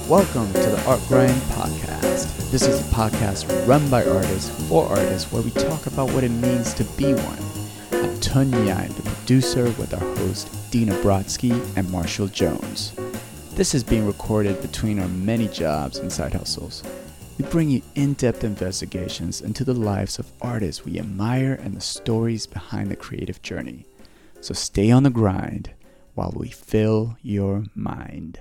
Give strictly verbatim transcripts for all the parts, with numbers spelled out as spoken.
Welcome to the Art Grind Podcast. This is a podcast run by artists for artists where we talk about what it means to be one. I'm Tun Yan, the producer, with our host Dina Brodsky and Marshall Jones. This is being recorded between our many jobs and side hustles. We bring you in-depth investigations into the lives of artists we admire and the stories behind the creative journey. So stay on the grind while we fill your mind.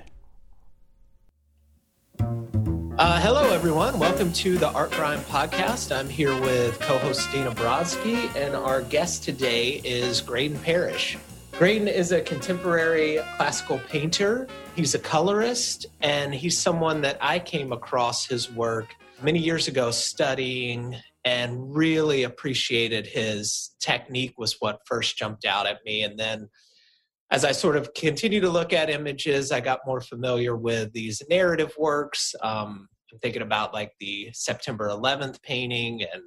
Uh, hello, everyone. Welcome to the Art Grind Podcast. I'm here with co-host Dina Brodsky, and our guest today is Graydon Parrish. Graydon is a contemporary classical painter. He's a colorist, and he's someone that I came across his work many years ago studying and really appreciated. His technique was what first jumped out at me. And then as I sort of continue to look at images, I got more familiar with these narrative works. Um, I'm thinking about like the September eleventh painting and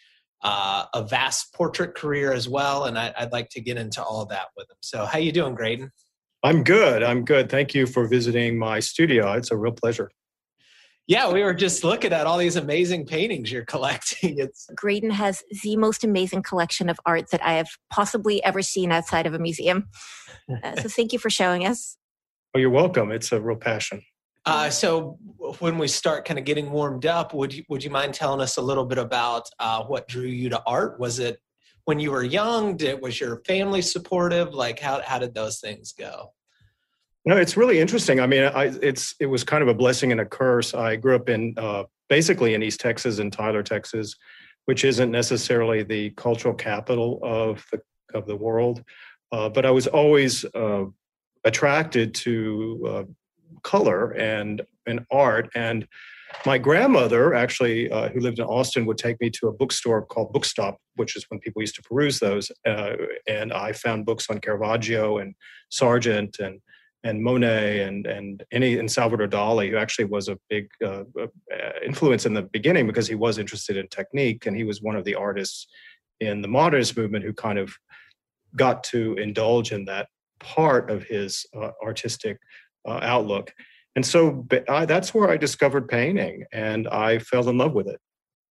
uh, a vast portrait career as well. And I, I'd like to get into all that with him. So how you doing, Graydon? I'm good. I'm good. Thank you for visiting my studio. It's a real pleasure. Yeah, we were just looking at all these amazing paintings you're collecting. It's Graydon has the most amazing collection of art that I have possibly ever seen outside of a museum. Uh, so thank you for showing us. Oh, you're welcome. It's a real passion. Uh, so when we start kind of getting warmed up, would you would you mind telling us a little bit about uh, what drew you to art? Was it when you were young? Did, was your family supportive? Like how how did those things go? No, it's really interesting. I mean, I, it's it was kind of a blessing and a curse. I grew up in uh, basically in East Texas, in Tyler, Texas, which isn't necessarily the cultural capital of the of the world, uh, but I was always uh, attracted to uh, color and and art. And my grandmother, actually, uh, who lived in Austin, would take me to a bookstore called Bookstop, which is when people used to peruse those. Uh, and I found books on Caravaggio and Sargent and and Monet and and any and Salvador Dali, who actually was a big uh, influence in the beginning because he was interested in technique, and he was one of the artists in the modernist movement who kind of got to indulge in that part of his uh, artistic uh, outlook. And so I, that's where I discovered painting, and I fell in love with it.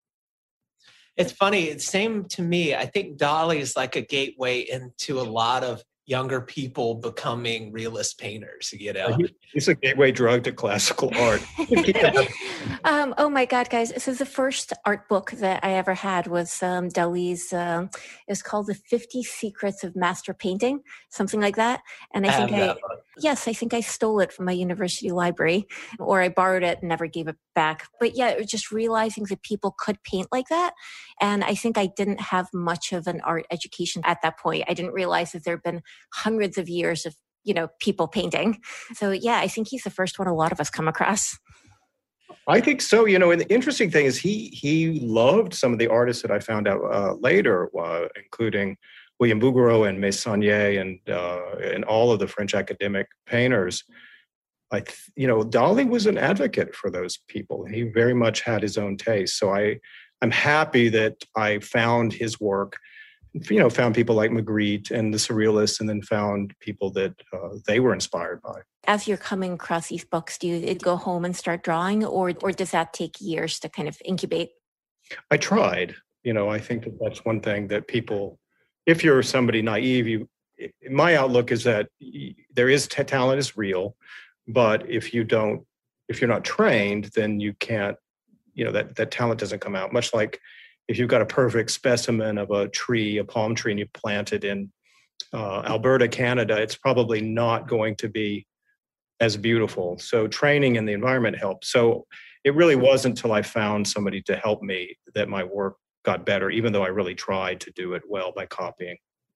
It's funny. It's same to me. I think Dali is like a gateway into a lot of younger people becoming realist painters, you know? It's a gateway drug to classical art. um, oh my God, guys. So the first art book that I ever had was um, Dali's, um, it was called The fifty Secrets of Master Painting, something like that. And I, I think I, yes, I think I stole it from my university library, or I borrowed it and never gave it back. But yeah, it was just realizing that people could paint like that. And I think I didn't have much of an art education at that point. I didn't realize that there had been hundreds of years of, you know, people painting. So yeah, I think he's the first one a lot of us come across. I think so. You know, and the interesting thing is he he loved some of the artists that I found out uh, later, uh, including William Bouguereau and Meissonier and uh, and all of the French academic painters. I, th- you know, Dali was an advocate for those people. He very much had his own taste. So I, I'm happy that I found his work, you know, found people like Magritte and the Surrealists, and then found people that uh, they were inspired by. As you're coming across these books, do you go home and start drawing, or or does that take years to kind of incubate? I tried. You know, I think that that's one thing that people, if you're somebody naive, you, my outlook is that there is t- talent is real. But if you don't, if you're not trained, then you can't, you know, that, that talent doesn't come out. Much like if you've got a perfect specimen of a tree, a palm tree, and you plant it in uh, Alberta, Canada, it's probably not going to be as beautiful. So training in the environment helps. So it really wasn't until I found somebody to help me that my work got better, even though I really tried to do it well by copying.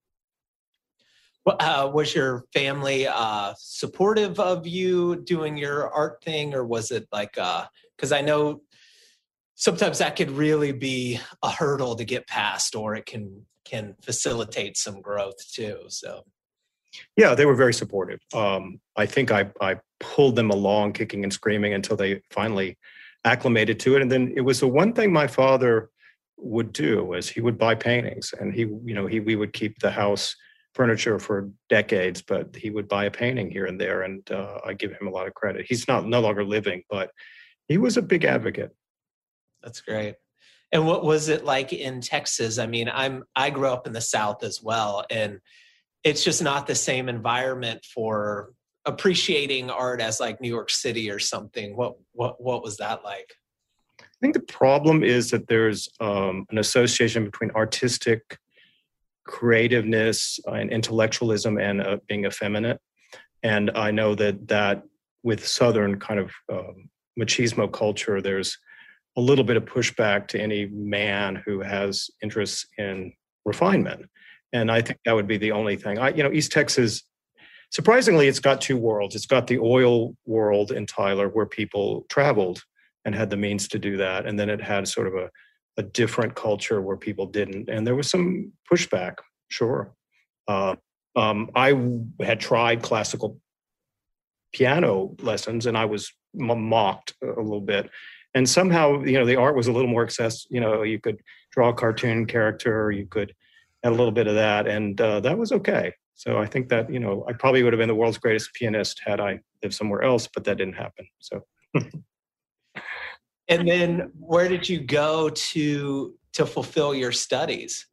Uh, was your family uh, supportive of you doing your art thing, or was it like, because uh, I know sometimes that could really be a hurdle to get past, or it can can facilitate some growth too. So, yeah, they were very supportive. Um, I think I, I pulled them along kicking and screaming until they finally acclimated to it. And then it was the one thing my father would do is he would buy paintings, and he, you know, he we would keep the house furniture for decades, but he would buy a painting here and there, and uh, I give him a lot of credit. He's not no longer living, but he was a big advocate. That's great. And what was it like in Texas? I mean, I'm I grew up in the South as well, and it's just not the same environment for appreciating art as like New York City or something. What what what was that like? I think the problem is that there's um, an association between artistic creativeness and intellectualism and uh, being effeminate. And I know that that with Southern kind of um, machismo culture, there's a little bit of pushback to any man who has interests in refinement. And I think that would be the only thing. I, you know, East Texas, surprisingly, it's got two worlds. It's got the oil world in Tyler where people traveled and had the means to do that. And then it had sort of a, a different culture where people didn't. And there was some pushback, sure. Uh, um, I had tried classical piano lessons and I was m- mocked a little bit. And somehow, you know, the art was a little more accessible. You know, you could draw a cartoon character, you could add a little bit of that, and uh, that was okay. So I think that, you know, I probably would have been the world's greatest pianist had I lived somewhere else, but that didn't happen. So. And then where did you go to to fulfill your studies?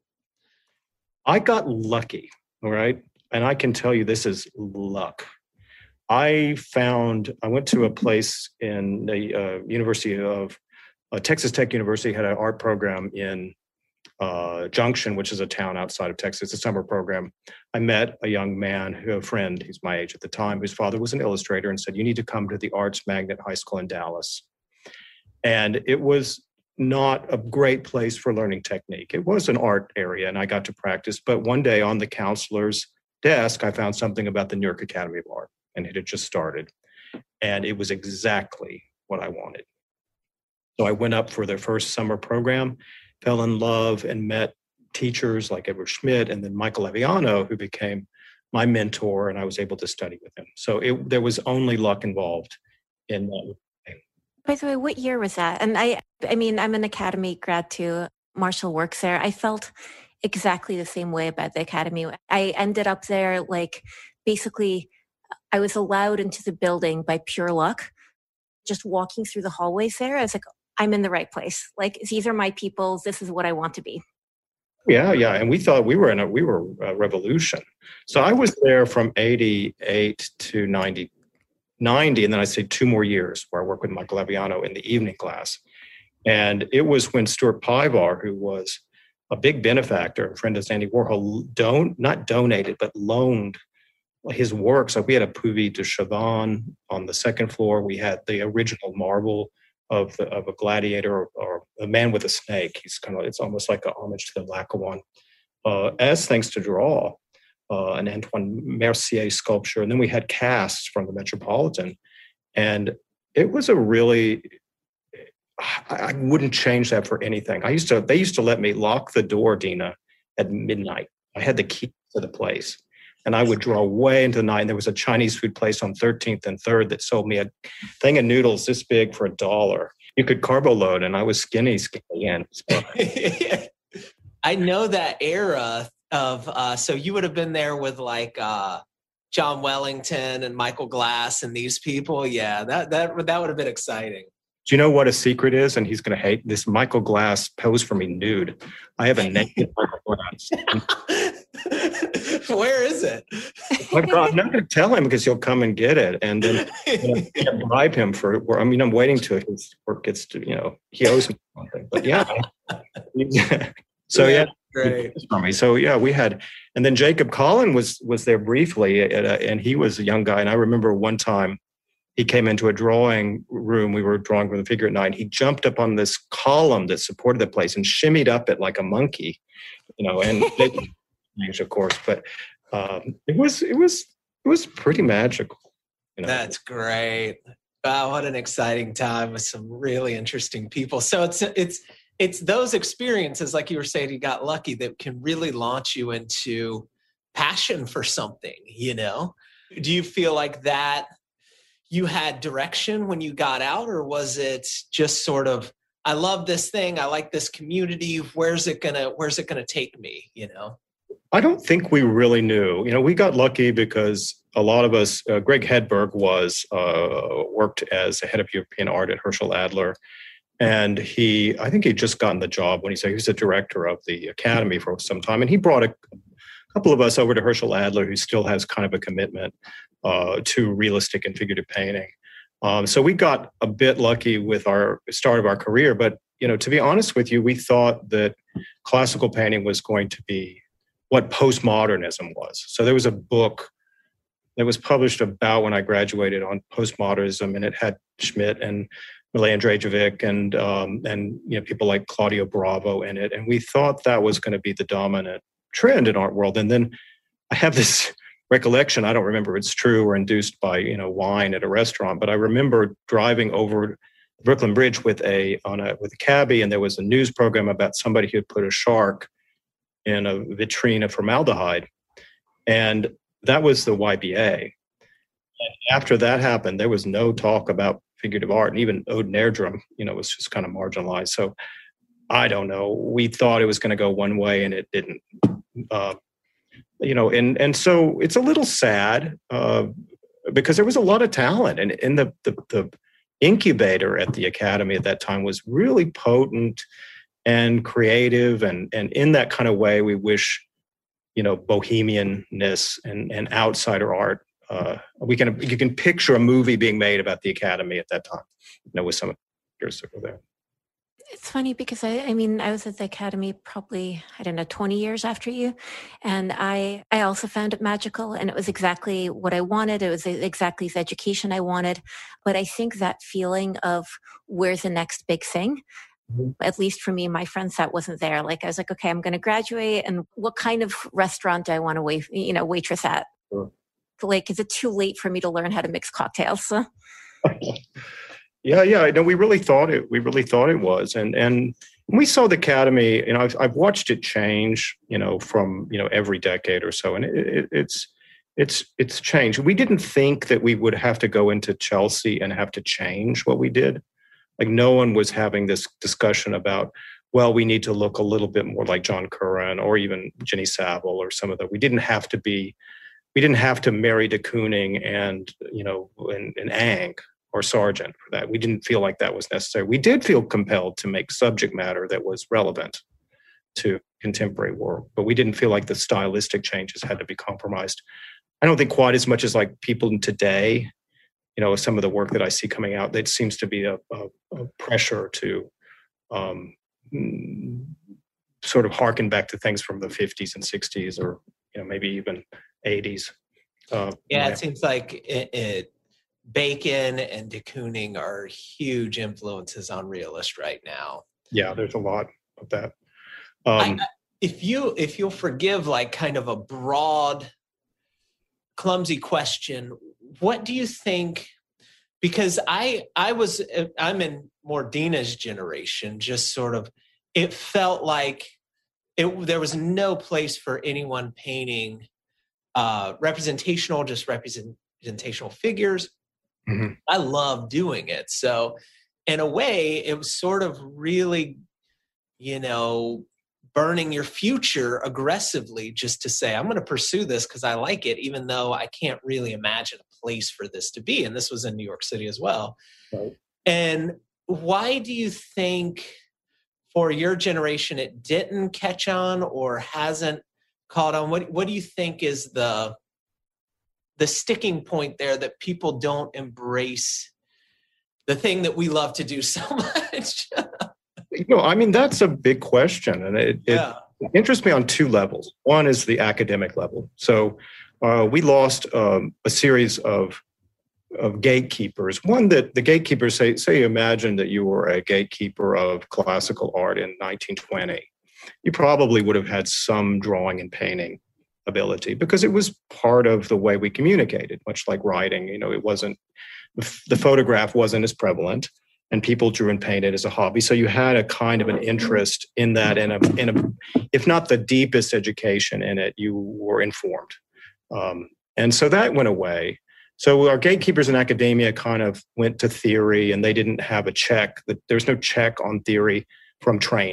I got lucky, all right? And I can tell you this is luck. I found, I went to a place in the uh, University of, uh, Texas Tech University had an art program in uh, Junction, which is a town outside of Texas, a summer program. I met a young man, who, a friend, he's my age at the time, whose father was an illustrator, and said, you need to come to the Arts Magnet High School in Dallas. And it was not a great place for learning technique. It was an art area and I got to practice. But one day on the counselor's desk, I found something about the New York Academy of Art and it had just started. And it was exactly what I wanted. So I went up for their first summer program, fell in love and met teachers like Edward Schmidt and then Michael Aviano, who became my mentor, and I was able to study with him. So it, there was only luck involved in that. By the way, what year was that? And I, I mean, I'm an Academy grad too. Marshall works there. I felt exactly the same way about the Academy. I ended up there, like, basically, I was allowed into the building by pure luck. Just walking through the hallways there, I was like, I'm in the right place. Like, these are my people. This is what I want to be. Yeah, yeah. And we thought we were in a, we were a revolution. So I was there from eighty-eight to ninety. ninety, and then I say two more years where I worked with Michael Aviano in the evening class. And it was when Stuart Pivar, who was a big benefactor, a friend of Andy Warhol, don't, not donated, but loaned his works. Like we had a Puvis de Chavannes on the second floor. We had the original marble of the, of a gladiator or, or a man with a snake. He's kind of, it's almost like a homage to the Laocoon, uh, as things to draw. Uh, an Antoine Mercier sculpture. And then we had casts from the Metropolitan. And it was a really, I, I wouldn't change that for anything. I used to, they used to let me lock the door, Dina, at midnight. I had the key to the place. And I would draw way into the night. And there was a Chinese food place on thirteenth and third that sold me a thing of noodles this big for a dollar. You could carbo load, and I was skinny, skinny. And I know that era of, uh, so you would have been there with like uh, John Wellington and Michael Glass and these people. Yeah, that that that would have been exciting. Do you know what a secret is? And he's going to hate this. Michael Glass posed for me nude. I have a naked Michael Glass. Where is it? I'm not going to tell him because he'll come and get it, and then you know, bribe him for. I mean, I'm waiting till his work gets to. You know, he owes me something. But yeah. So yeah. Great. For me. So yeah, we had, and then Jacob Collin was was there briefly, and he was a young guy. And I remember one time he came into a drawing room. We were drawing with a figure at night. He jumped up on this column that supported the place and shimmied up it like a monkey, you know. And it, of course, but um, it was it was it was pretty magical. You know? That's great. Wow, what an exciting time with some really interesting people. So it's it's. It's those experiences, like you were saying, you got lucky, that can really launch you into passion for something, you know? Do you feel like that you had direction when you got out, or was it just sort of, I love this thing, I like this community, where's it gonna, where's it gonna take me, you know? I don't think we really knew. You know, we got lucky because a lot of us, uh, Greg Hedberg was, uh, worked as a head of European art at Herschel Adler. And he, I think he'd just gotten the job when he said he was the director of the Academy for some time. And he brought a couple of us over to Herschel Adler, who still has kind of a commitment uh, to realistic and figurative painting. Um, so we got a bit lucky with our start of our career. But, you know, to be honest with you, we thought that classical painting was going to be what postmodernism was. So there was a book that was published about when I graduated on postmodernism, and it had Schmidt and Milan Drajovic and um, and you know people like Claudio Bravo in it, and we thought that was going to be the dominant trend in art world. And then I have this recollection, I don't remember if it's true or induced by you know wine at a restaurant, but I remember driving over the Brooklyn Bridge with a on a with a cabbie, and there was a news program about somebody who had put a shark in a vitrine of formaldehyde. And that was the Y B A. And after that happened, there was no talk about figurative art. And even Ode Nerdrum, you know, was just kind of marginalized. So I don't know. We thought it was going to go one way and it didn't. Uh, you know, and and so it's a little sad uh, because there was a lot of talent. And in the, the, the incubator at the Academy at that time was really potent and creative, and and in that kind of way, we wish, you know, bohemianness and, and outsider art. Uh, we can you can picture a movie being made about the Academy at that time, you know, with some actors that were there. It's funny because I, I mean, I was at the Academy probably, I don't know, twenty years after you. And I, I also found it magical, and it was exactly what I wanted. It was exactly the education I wanted. But I think that feeling of where's the next big thing, at least for me, my friend set wasn't there. Like I was like, okay, I'm going to graduate, and what kind of restaurant do I want to wait, you know, waitress at? Sure. Like, is it too late for me to learn how to mix cocktails? yeah, yeah. No, we really thought it. We really thought it was, and and we saw the Academy. You know, I've I've watched it change. You know, from you know every decade or so, and it, it, it's it's it's changed. We didn't think that we would have to go into Chelsea and have to change what we did. Like no one was having this discussion about, well, we need to look a little bit more like John Curran or even Ginny Savile or some of the, we didn't have to be, we didn't have to marry de Kooning and, you know, and, and Ang or Sargent for that. We didn't feel like that was necessary. We did feel compelled to make subject matter that was relevant to contemporary work, but we didn't feel like the stylistic changes had to be compromised. I don't think quite as much as like people today. You know, some of the work that I see coming out, that seems to be a, a, a pressure to um, sort of harken back to things from the fifties and sixties, or you know, maybe even eighties. Uh, yeah, it seems like it, it, Bacon and de Kooning are huge influences on realist right now. Yeah, there's a lot of that. I, Um, if you if you'll forgive, like kind of a broad, clumsy question. What do you think? Because I I was I'm in more Dina's generation. Just sort of, it felt like it there was no place for anyone painting uh, representational, just representational figures. Mm-hmm. I love doing it. So in a way, it was sort of really, you know, burning your future aggressively just to say, I'm going to pursue this because I like it, even though I can't really imagine a place for this to be. And this was in New York City as well. Right. And why do you think for your generation it didn't catch on or hasn't caught on? What What do you think is the the sticking point there that people don't embrace the thing that we love to do so much? You know, I mean, that's a big question, and it, yeah. it interests me on two levels. One is the academic level. So uh, we lost um, a series of of gatekeepers. One that the gatekeepers say, say you imagine that you were a gatekeeper of classical art in nineteen twenty. You probably would have had some drawing and painting ability because it was part of the way we communicated, much like writing. You know, it wasn't, the photograph wasn't as prevalent, and people drew and painted as a hobby. So you had a kind of an interest in that, in a, in a, if not the deepest education in it, you were informed. Um, and so that went away. So our gatekeepers in academia kind of went to theory, and they didn't have a check. There's no check on theory from training,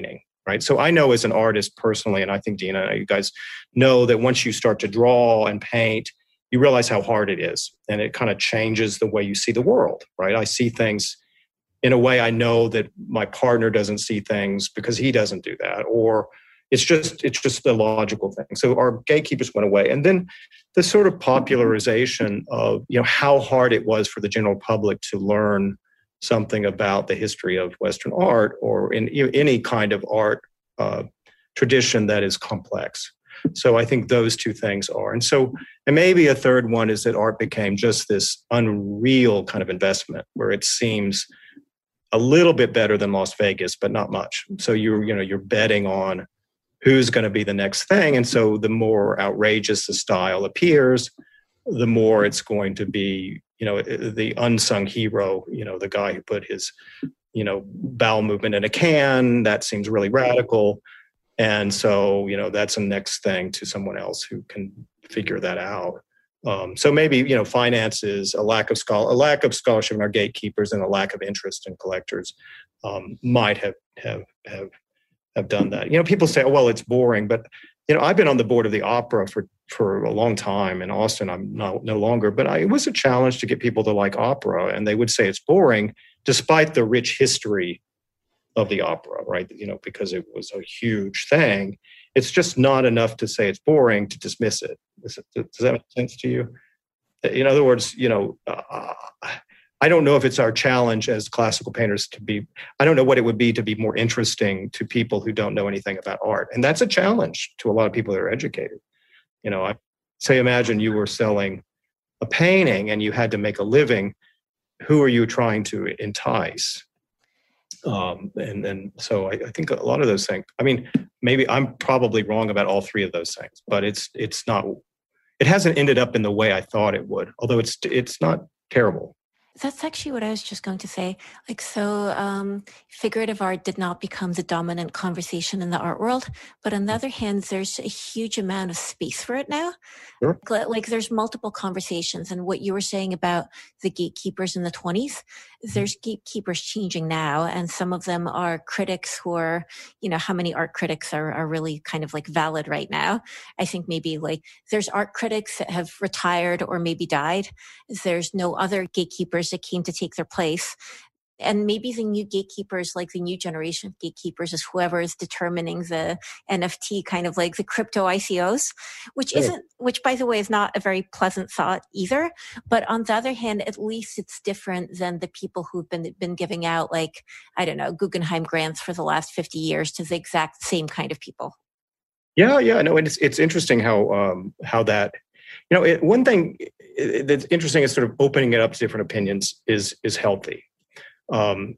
right? So I know as an artist personally, and I think Dina, you guys know that once you start to draw and paint, you realize how hard it is. And it kind of changes the way you see the world, right? I see things in a way I know that my partner doesn't see things because he doesn't do that, or it's just it's just the logical thing. So our gatekeepers went away, and then the sort of popularization of you know how hard it was for the general public to learn something about the history of Western art or in you know, any kind of art uh, tradition that is complex. So I think those two things are, and so and maybe a third one is that art became just this unreal kind of investment where it seems a little bit better than Las Vegas, but not much. So you're, you know, you're betting on who's going to be the next thing. And so the more outrageous the style appears, the more it's going to be, you know, the unsung hero, you know, the guy who put his, you know, bowel movement in a can, that seems really radical. And so, you know, that's the next thing to someone else who can figure that out. Um, so maybe, you know, finances, a lack of schol- a lack of scholarship in our gatekeepers and a lack of interest in collectors um, might have, have, have, have done that. You know, people say, oh, well, it's boring, but, you know, I've been on the board of the opera for, for a long time. In Austin, I'm no, no longer, but I, it was a challenge to get people to like opera, and they would say it's boring despite the rich history of the opera, right? You know, because it was a huge thing. It's just not enough to say it's boring to dismiss it. Does, it, does that make sense to you? In other words, you know, uh, I don't know if it's our challenge as classical painters to be, I don't know what it would be to be more interesting to people who don't know anything about art. And that's a challenge to a lot of people that are educated. You know, I say, imagine you were selling a painting and you had to make a living. Who are you trying to entice? Um, and, and so I, I think a lot of those things, I mean, maybe I'm probably wrong about all three of those things, but it's, it's not, it hasn't ended up in the way I thought it would, although it's, it's not terrible. That's actually what I was just going to say. Like, so um, figurative art did not become the dominant conversation in the art world. But on the other hand, there's a huge amount of space for it now. Sure. Like, there's multiple conversations. And what you were saying about the gatekeepers in the twenties, there's gatekeepers changing now. And some of them are critics who are, you know, how many art critics are, are really kind of like valid right now? I think maybe like there's art critics that have retired or maybe died. There's no other gatekeepers that came to take their place. And maybe the new gatekeepers, like the new generation of gatekeepers, is whoever is determining the N F T, kind of like the crypto I C Os, which Sure. isn't, which by the way is not a very pleasant thought either. But on the other hand, at least it's different than the people who've been been giving out, like, I don't know, Guggenheim grants for the last fifty years to the exact same kind of people. Yeah, yeah, no, and it's it's interesting how um, how that, you know, it, one thing that's interesting is sort of opening it up to different opinions is is healthy. Um,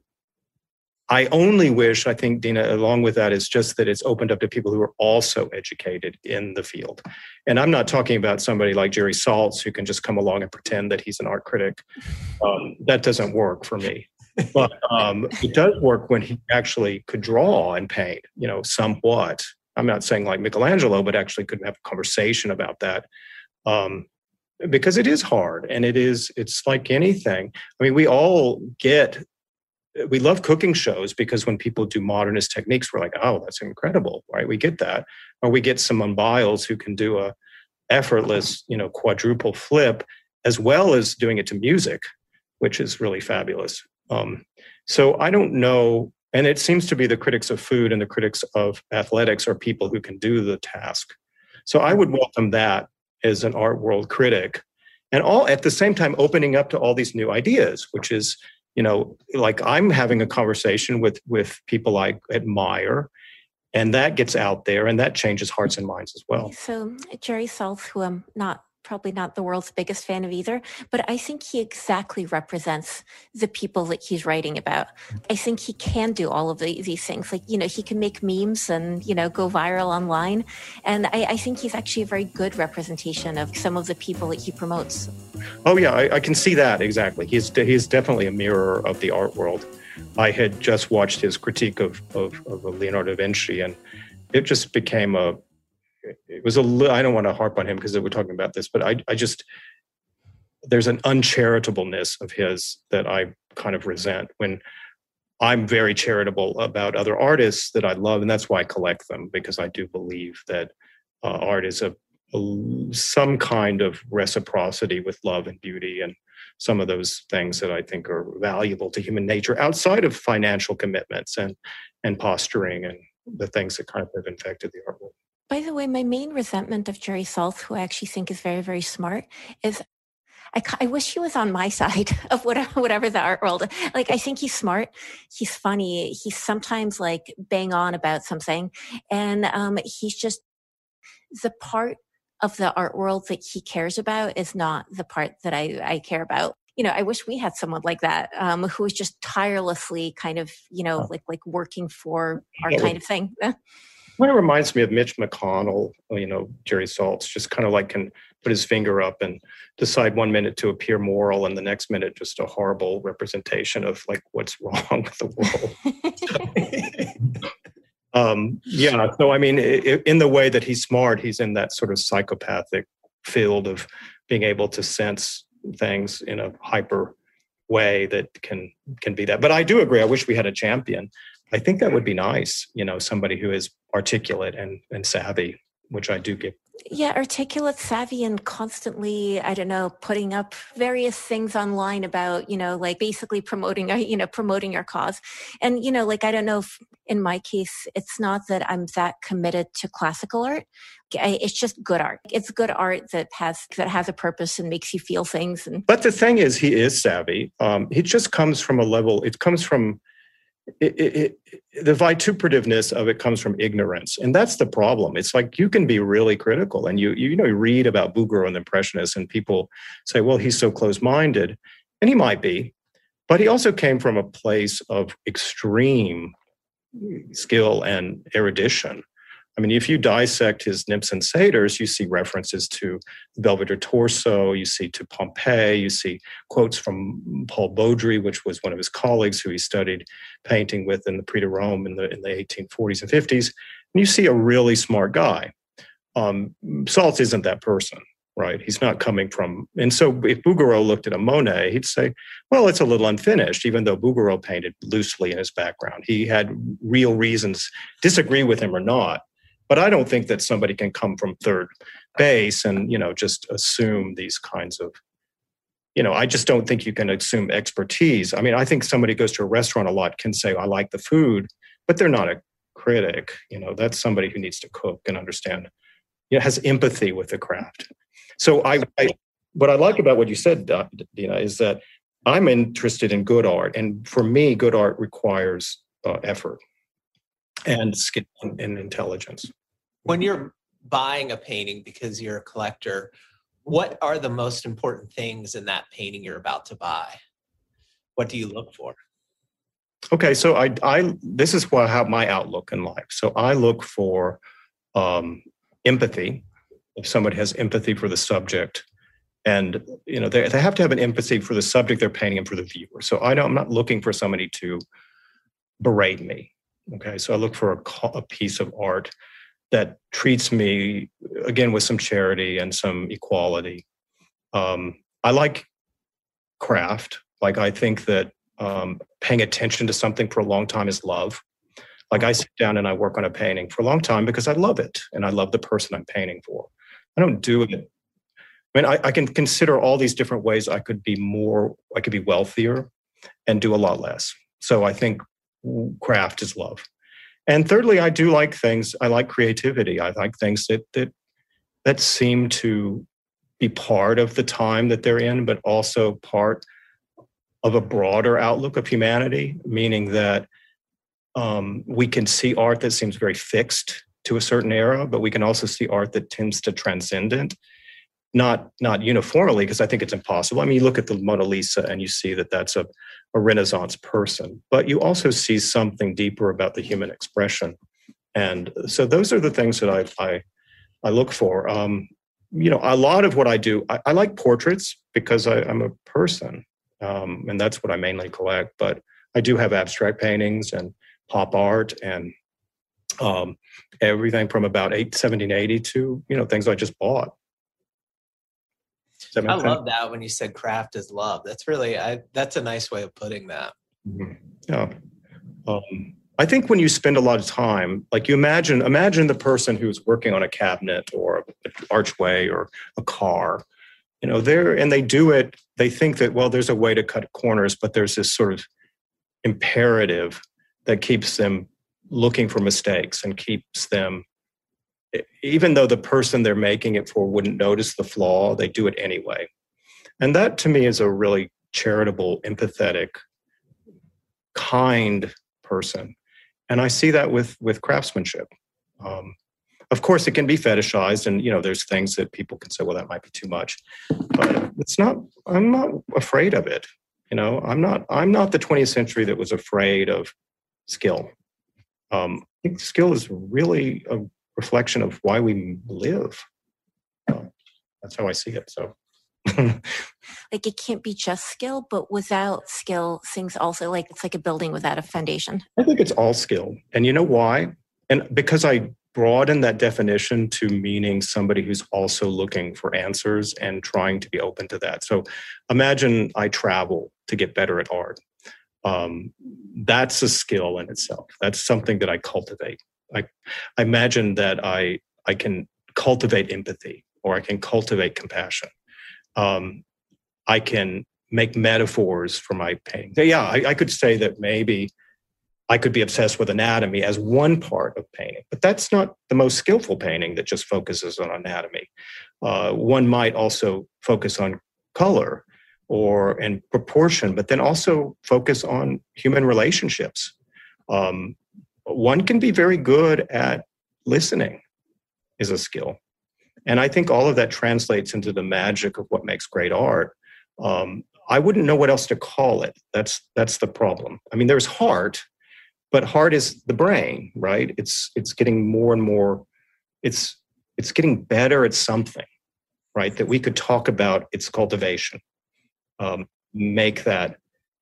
I only wish, I think, Dina, along with that, is just that it's opened up to people who are also educated in the field. And I'm not talking about somebody like Jerry Saltz who can just come along and pretend that he's an art critic. Um, that doesn't work for me. But um, it does work when he actually could draw and paint, you know, somewhat. I'm not saying like Michelangelo, but actually could have a conversation about that. Um, because it is hard, and it is, it's like anything. I mean, we all get, we love cooking shows because when people do modernist techniques, we're like, oh, that's incredible, right? We get that. Or we get Simone Biles who can do a effortless, you know, quadruple flip, as well as doing it to music, which is really fabulous. Um, so I don't know, and it seems to be the critics of food and the critics of athletics are people who can do the task. So I would welcome that as an art world critic, and all at the same time opening up to all these new ideas, which is, you know, like I'm having a conversation with with people I admire, and that gets out there, and that changes hearts and minds as well. So Jerry Saltz, who I'm not probably not the world's biggest fan of either, but I think he exactly represents the people that he's writing about. I think he can do all of the, these things. Like, you know, he can make memes and, you know, go viral online. And I, I think he's actually a very good representation of some of the people that he promotes. Oh, yeah, I, I can see that. Exactly. He's, he's definitely a mirror of the art world. I had just watched his critique of, of, of Leonardo da Vinci, and it just became a, it was a little, I don't want to harp on him because we're talking about this, but I, I just, there's an uncharitableness of his that I kind of resent when I'm very charitable about other artists that I love, and that's why I collect them, because I do believe that uh, art is a, a some kind of reciprocity with love and beauty, and some of those things that I think are valuable to human nature outside of financial commitments and and posturing and the things that kind of have infected the art world. By the way, my main resentment of Jerry Saltz, who I actually think is very, very smart, is I, I wish he was on my side of whatever, whatever the art world. Like, I think he's smart. He's funny. He's sometimes like bang on about something. And um, he's just the part of the art world that he cares about is not the part that I, I care about. You know, I wish we had someone like that um, who was just tirelessly kind of, you know, like like working for our kind of thing. Well, it reminds me of Mitch McConnell, you know, Jerry Saltz, just kind of like can put his finger up and decide one minute to appear moral and the next minute just a horrible representation of like what's wrong with the world. um, yeah, so I mean, it, in the way that he's smart, he's in that sort of psychopathic field of being able to sense things in a hyper way that can can be that. But I do agree. I wish we had a champion. I think that would be nice, you know, somebody who is articulate and, and savvy, which I do get. Yeah, articulate, savvy, and constantly, I don't know, putting up various things online about, you know, like basically promoting, you know, promoting your cause. And, you know, like, I don't know if in my case, it's not that I'm that committed to classical art. It's just good art. It's good art that has that has a purpose and makes you feel things. And But the thing is, he is savvy. Um, he just comes from a level, it comes from, It, it, it, the vituperativeness of it comes from ignorance. And that's the problem. It's like you can be really critical and you, you, you know, you read about Bouguereau and the Impressionists and people say, well, he's so close-minded. And he might be, but he also came from a place of extreme skill and erudition. I mean, if you dissect his nymphs and satyrs, you see references to the Belvedere Torso, you see to Pompeii, you see quotes from Paul Baudry, which was one of his colleagues who he studied painting with in the Prix de Rome in the, in the eighteen forties and fifties. And you see a really smart guy. Um, Saltz isn't that person, right? He's not coming from... And so if Bouguereau looked at a Monet, he'd say, well, it's a little unfinished, even though Bouguereau painted loosely in his background. He had real reasons, disagree with him or not. But I don't think that somebody can come from third base and, you know, just assume these kinds of, you know, I just don't think you can assume expertise. I mean, I think somebody goes to a restaurant a lot can say, I like the food, but they're not a critic. You know, that's somebody who needs to cook and understand, you know, has empathy with the craft. So I, I what I like about what you said, Dina, is that I'm interested in good art. And for me, good art requires uh, effort and skill and intelligence. When you're buying a painting because you're a collector, what are the most important things in that painting you're about to buy? What do you look for? Okay, so I, I this is what how my outlook in life. So I look for um, empathy. If somebody has empathy for the subject, and you know they they have to have an empathy for the subject they're painting and for the viewer. So I don't, I'm not looking for somebody to berate me. Okay, so I look for a, a piece of art that treats me, again, with some charity and some equality. Um, I like craft. Like, I think that um, paying attention to something for a long time is love. Like, I sit down and I work on a painting for a long time because I love it and I love the person I'm painting for. I don't do it. I mean, I, I can consider all these different ways I could be more, I could be wealthier and do a lot less. So I think craft is love. And thirdly, I do like things, I like creativity. I like things that that that seem to be part of the time that they're in, but also part of a broader outlook of humanity, meaning that um, we can see art that seems very fixed to a certain era, but we can also see art that tends to transcend it. Not, not uniformly, because I think it's impossible. I mean, you look at the Mona Lisa and you see that that's a, a Renaissance person, but you also see something deeper about the human expression. And so those are the things that I I, I look for. Um, you know, a lot of what I do, I, I like portraits because I, I'm a person, um, and that's what I mainly collect. But I do have abstract paintings and pop art and um, everything from about eight, seventeen eighty to, you know, things I just bought. I love that when you said craft is love. That's really, I, that's a nice way of putting that. Mm-hmm. Yeah. Um, I think when you spend a lot of time, like you imagine, imagine the person who's working on a cabinet or an archway or a car, you know, they're, and they do it, they think that, well, there's a way to cut corners, but there's this sort of imperative that keeps them looking for mistakes and keeps them, even though the person they're making it for wouldn't notice the flaw, they do it anyway. And that to me is a really charitable, empathetic, kind person. And I see that with, with craftsmanship. Um, of course, it can be fetishized, and you know, there's things that people can say, well, that might be too much. But it's not, I'm not afraid of it. You know, I'm not, I'm not the twentieth century that was afraid of skill. Um, I think skill is really a reflection of why we live. Uh, that's how I see it. So, like it can't be just skill, but without skill, things also like it's like a building without a foundation. I think it's all skill, and you know why? And because I broaden that definition to meaning somebody who's also looking for answers and trying to be open to that. So, imagine I travel to get better at art. Um, that's a skill in itself. That's something that I cultivate. I, I imagine that I I can cultivate empathy, or I can cultivate compassion. Um, I can make metaphors for my painting. Yeah, I, I could say that maybe I could be obsessed with anatomy as one part of painting, but that's not the most skillful painting that just focuses on anatomy. Uh, one might also focus on color or and proportion, but then also focus on human relationships. Um, one can be very good at listening, is a skill. And I think all of that translates into the magic of what makes great art. Um, I wouldn't know what else to call it. That's that's the problem. I mean, there's heart, but heart is the brain, right? It's it's getting more and more. It's it's getting better at something, right? That we could talk about its cultivation. Um, make that.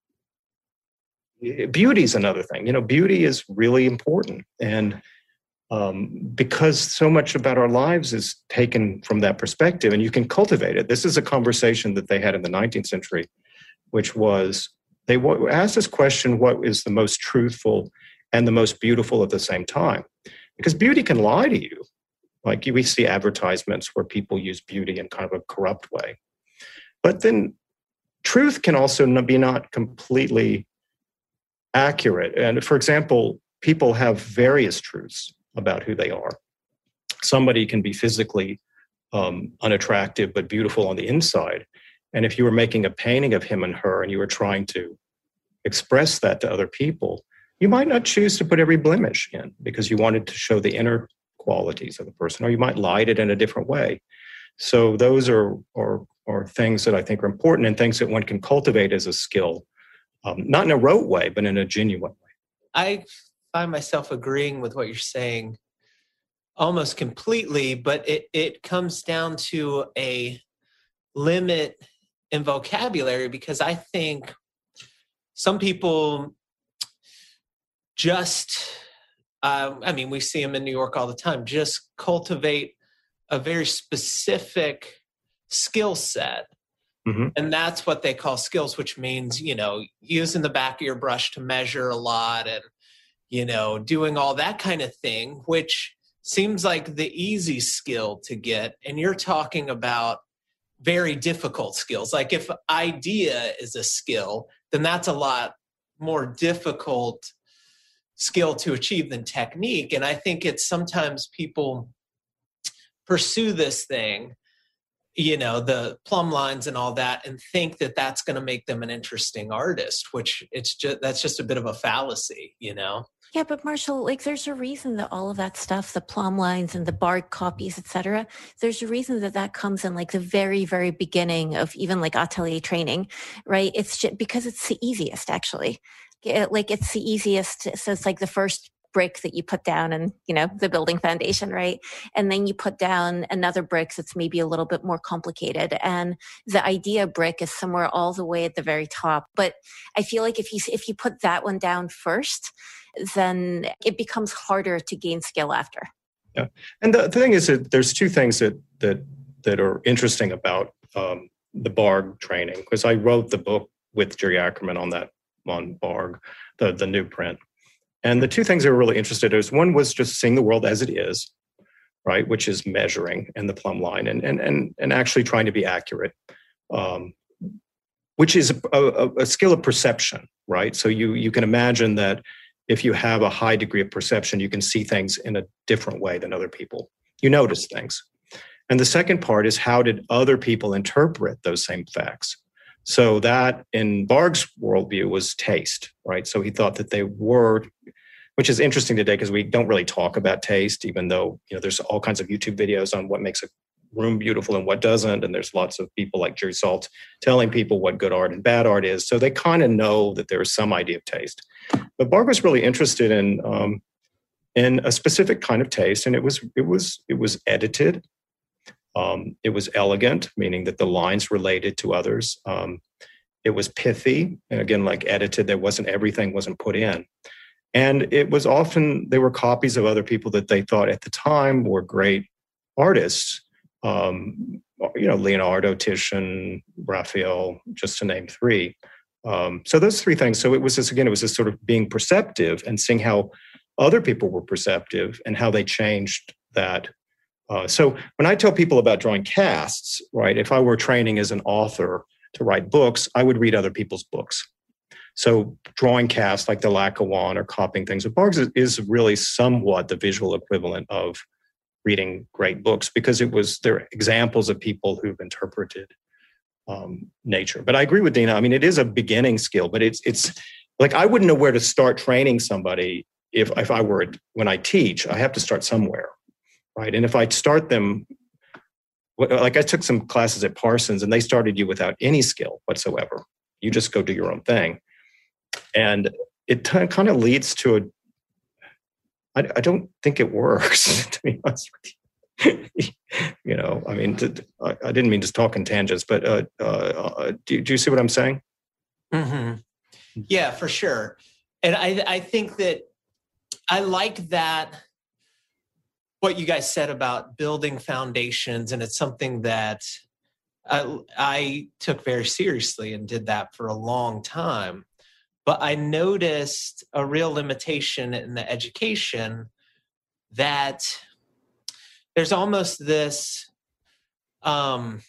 Beauty is another thing. You know, beauty is really important, and um, because so much about our lives is taken from that perspective, and you can cultivate it. This is a conversation that they had in the nineteenth century, which was they asked this question: what is the most truthful and the most beautiful at the same time? Because beauty can lie to you. Like we see advertisements where people use beauty in kind of a corrupt way, but then truth can also be not completely accurate. And for example, people have various truths about who they are. Somebody can be physically um, unattractive but beautiful on the inside. And if you were making a painting of him and her and you were trying to express that to other people, you might not choose to put every blemish in because you wanted to show the inner qualities of the person, or you might light it in a different way. So those are, are, are things that I think are important and things that one can cultivate as a skill, um, not in a rote way, but in a genuine way. I find myself agreeing with what you're saying almost completely, but it, it comes down to a limit in vocabulary, because I think some people just, uh, I mean, we see them in New York all the time, just cultivate a very specific skill set. Mm-hmm. And that's what they call skills, which means, you know, using the back of your brush to measure a lot and, you know, doing all that kind of thing, which seems like the easy skill to get. And you're talking about very difficult skills. Like if idea is a skill, then that's a lot more difficult skill to achieve than technique. And I think it's sometimes people pursue this thing, you know, the plumb lines and all that, and think that that's going to make them an interesting artist, which it's just, that's just a bit of a fallacy, you know? Yeah, but Marshall, like there's a reason that all of that stuff, the plumb lines and the barred copies, et cetera, there's a reason that that comes in like the very, very beginning of even like atelier training, right? It's just because it's the easiest actually. It, like it's the easiest. So it's like the first brick that you put down and, you know, the building foundation, right? And then you put down another brick that's maybe a little bit more complicated. And the idea brick is somewhere all the way at the very top. But I feel like if you, if you put that one down first, then it becomes harder to gain skill after. Yeah. And the, the thing is that there's two things that, that, that are interesting about um, the Bargue training, because I wrote the book with Jerry Ackerman on that, on Bargue, the, the new print. And the two things they were really interested in is one was just seeing the world as it is, right, which is measuring and the plumb line, and and and and actually trying to be accurate, um, which is a, a, a skill of perception, right? So you you can imagine that if you have a high degree of perception, you can see things in a different way than other people. You notice things. And the second part is, how did other people interpret those same facts? So that, in Barg's worldview, was taste, right? So he thought that they were, which is interesting today because we don't really talk about taste, even though, you know, there's all kinds of YouTube videos on what makes a room beautiful and what doesn't. And there's lots of people like Jerry Saltz telling people what good art and bad art is. So they kind of know that there is some idea of taste. But Barg was really interested in um, in a specific kind of taste, and it was it was it was edited. Um, it was elegant, meaning that the lines related to others. Um, it was pithy, and again, like edited, there wasn't everything wasn't put in. And it was often, they were copies of other people that they thought at the time were great artists. Um, you know, Leonardo, Titian, Raphael, just to name three. Um, so those three things. So it was this, again, it was this sort of being perceptive and seeing how other people were perceptive and how they changed that. Uh, so when I tell people about drawing casts, right, if I were training as an author to write books, I would read other people's books. So drawing casts like the Laocoon or copying things with Bargs is, is really somewhat the visual equivalent of reading great books, because it was, they're examples of people who've interpreted um, nature. But I agree with Dina. I mean, it is a beginning skill, but it's it's like I wouldn't know where to start training somebody if if I were, when I teach, I have to start somewhere. Right. And if I start them, like I took some classes at Parsons and they started you without any skill whatsoever. You just go do your own thing. And it t- kind of leads to a, I, I don't think it works, to be honest with you. You know, I mean, to, I, I didn't mean to talk in tangents, but uh, uh, do, do you see what I'm saying? Mm-hmm. Yeah, for sure. And I, I think that I like that, what you guys said about building foundations, and it's something that I, I took very seriously and did that for a long time. But I noticed a real limitation in the education that there's almost this um,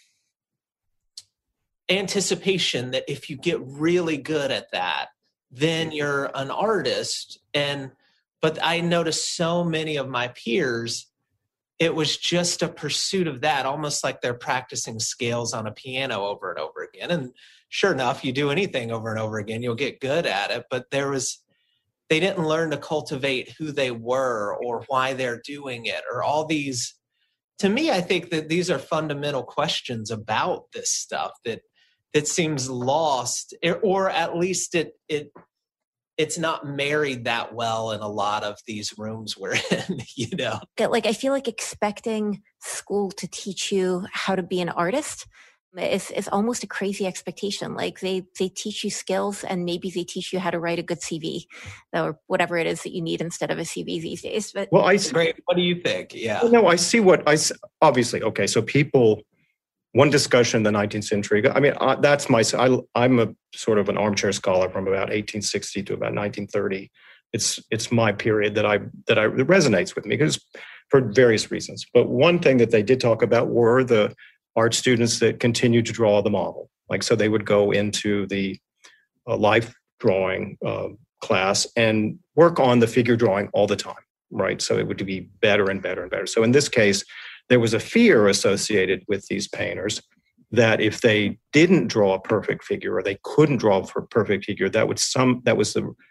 anticipation that if you get really good at that, then you're an artist. And But I noticed so many of my peers, it was just a pursuit of that, almost like they're practicing scales on a piano over and over again. And sure enough, you do anything over and over again, you'll get good at it. But there was, they didn't learn to cultivate who they were or why they're doing it, or all these. To me, I think that these are fundamental questions about this stuff that that seems lost, or at least it it. it's not married that well in a lot of these rooms we're in, you know? Like, I feel like expecting school to teach you how to be an artist is, is almost a crazy expectation. Like they, they teach you skills, and maybe they teach you how to write a good C V or whatever it is that you need instead of a C V these days. But well, I great. What do you think? Yeah. No, I see what I obviously. Okay. So people, one discussion in the nineteenth century, I mean, uh, that's my, I, I'm a sort of an armchair scholar from about eighteen sixty to about nineteen thirty. It's it's my period that I, that I, that resonates with me, because for various reasons. But one thing that they did talk about were the art students that continued to draw the model. Like, so they would go into the uh, life drawing uh, class and work on the figure drawing all the time, right? So it would be better and better and better. So in this case, there was a fear associated with these painters that if they didn't draw a perfect figure, or they couldn't draw a perfect figure, that would some that was the,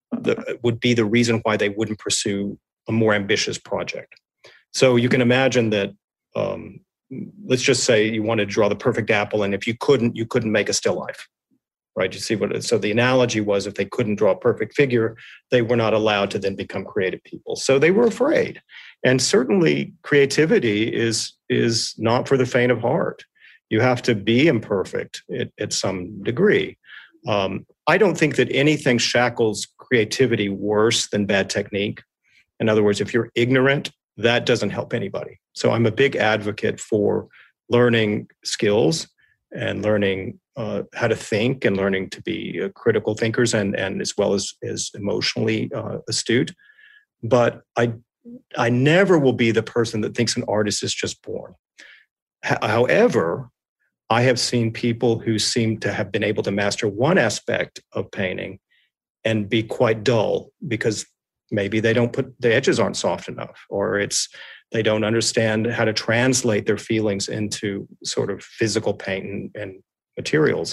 the would be the reason why they wouldn't pursue a more ambitious project. So you can imagine that. Um, let's just say you wanted to draw the perfect apple, and if you couldn't, you couldn't make a still life, right? You see what? It, so the analogy was, if they couldn't draw a perfect figure, they were not allowed to then become creative people. So they were afraid. And certainly creativity is, is not for the faint of heart. You have to be imperfect at, at some degree. Um, I don't think that anything shackles creativity worse than bad technique. In other words, if you're ignorant, that doesn't help anybody. So I'm a big advocate for learning skills and learning uh, how to think and learning to be uh, critical thinkers and, and as well as, as emotionally uh, astute. But I, I never will be the person that thinks an artist is just born. H- however, I have seen people who seem to have been able to master one aspect of painting and be quite dull because maybe they don't put, the edges aren't soft enough, or it's, they don't understand how to translate their feelings into sort of physical paint and, and materials.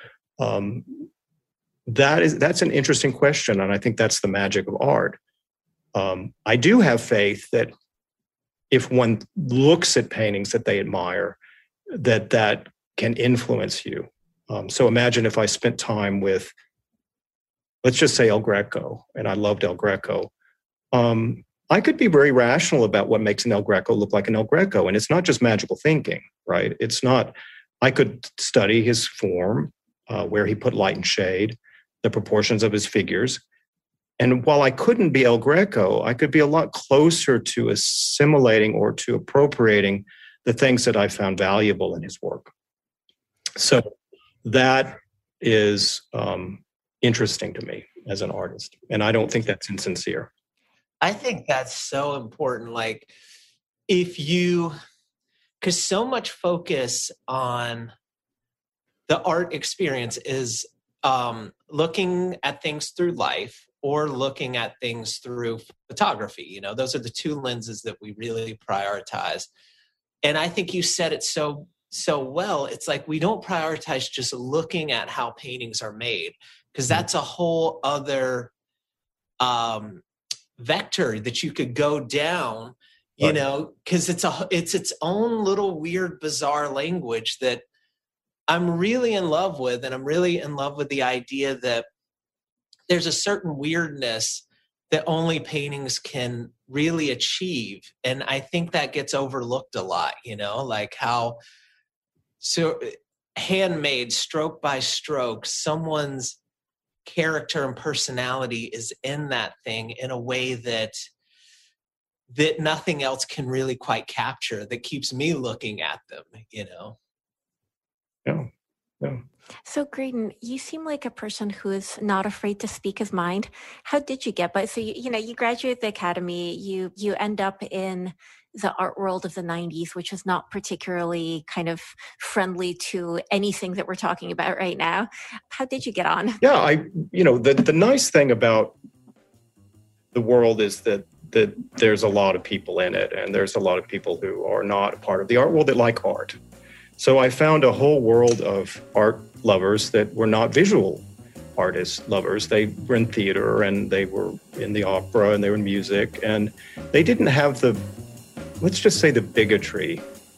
Um, that is, that's an interesting question. And I think that's the magic of art. Um, I do have faith that if one looks at paintings that they admire, that that can influence you. Um, so imagine if I spent time with, let's just say El Greco, and I loved El Greco. Um, I could be very rational about what makes an El Greco look like an El Greco. And it's not just magical thinking, right? It's not, I could study his form, uh, where he put light and shade, the proportions of his figures. And while I couldn't be El Greco, I could be a lot closer to assimilating or to appropriating the things that I found valuable in his work. So that is um, interesting to me as an artist. And I don't think that's insincere. I think that's so important. Like if you, because so much focus on the art experience is um, looking at things through life or looking at things through photography. You know, those are the two lenses that we really prioritize. And I think you said it so, so well. It's like we don't prioritize just looking at how paintings are made, because that's a whole other um, vector that you could go down, you right. know, because it's a it's its own little weird, bizarre language that I'm really in love with. And I'm really in love with the idea that there's a certain weirdness that only paintings can really achieve. And I think that gets overlooked a lot, you know, like how so handmade, stroke by stroke, someone's character and personality is in that thing in a way that that nothing else can really quite capture, that keeps me looking at them, you know. Yeah. Yeah. So Graydon, you seem like a person who is not afraid to speak his mind. How did you get by? So, you, you know, you graduate the academy, you you end up in the art world of the nineties, which is not particularly kind of friendly to anything that we're talking about right now. How did you get on? Yeah, I, you know, the, the nice thing about the world is that that there's a lot of people in it, and there's a lot of people who are not a part of the art world that like art. So I found a whole world of art lovers that were not visual artist lovers. They were in theater and they were in the opera and they were in music, and they didn't have the, let's just say, the bigotry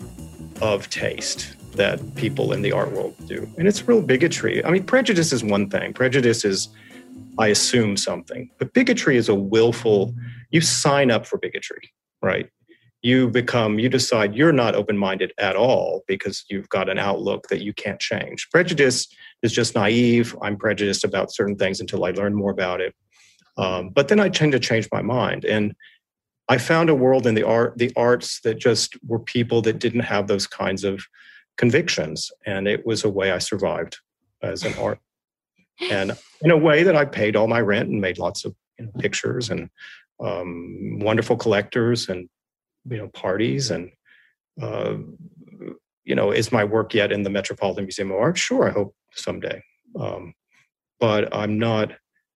of taste that people in the art world do. And it's real bigotry. I mean, prejudice is one thing. Prejudice is, I assume something. But bigotry is a willful, you sign up for bigotry, right? You become, you decide you're not open-minded at all because you've got an outlook that you can't change. Prejudice is just naive. I'm prejudiced about certain things until I learn more about it. Um, but then I tend to change my mind. And I found a world in the art, the arts that just were people that didn't have those kinds of convictions. And it was a way I survived as an art. And in a way that I paid all my rent and made lots of, you know, pictures and um, wonderful collectors and, you know, parties. And, uh, you know, is my work yet in the Metropolitan Museum of Art? Sure, I hope someday. Um, but I'm not,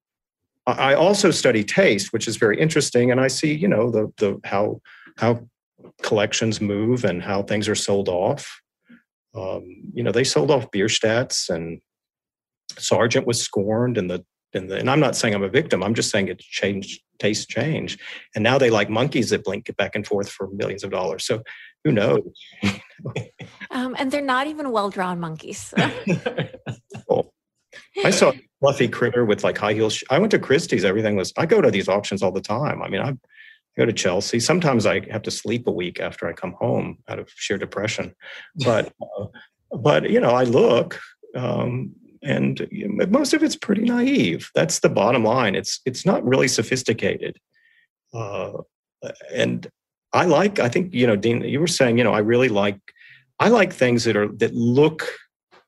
I also study taste, which is very interesting. And I see, you know, the the how how collections move and how things are sold off. Um, you know, they sold off Bierstadts, and Sargent was scorned, and the and the and I'm not saying I'm a victim. I'm just saying it changed, tastes change, and now they like monkeys that blink back and forth for millions of dollars. So who knows? um, and they're not even well drawn monkeys. So. Well, I saw a fluffy critter with like high heels. I went to Christie's. Everything was, I go to these auctions all the time. I mean, I go to Chelsea. Sometimes I have to sleep a week after I come home out of sheer depression. But, uh, but you know, I look, um, and most of it's pretty naive. That's the bottom line. It's it's not really sophisticated. Uh, and I like, I think, you know, Dean, you were saying, you know, I really like, I like things that are, that look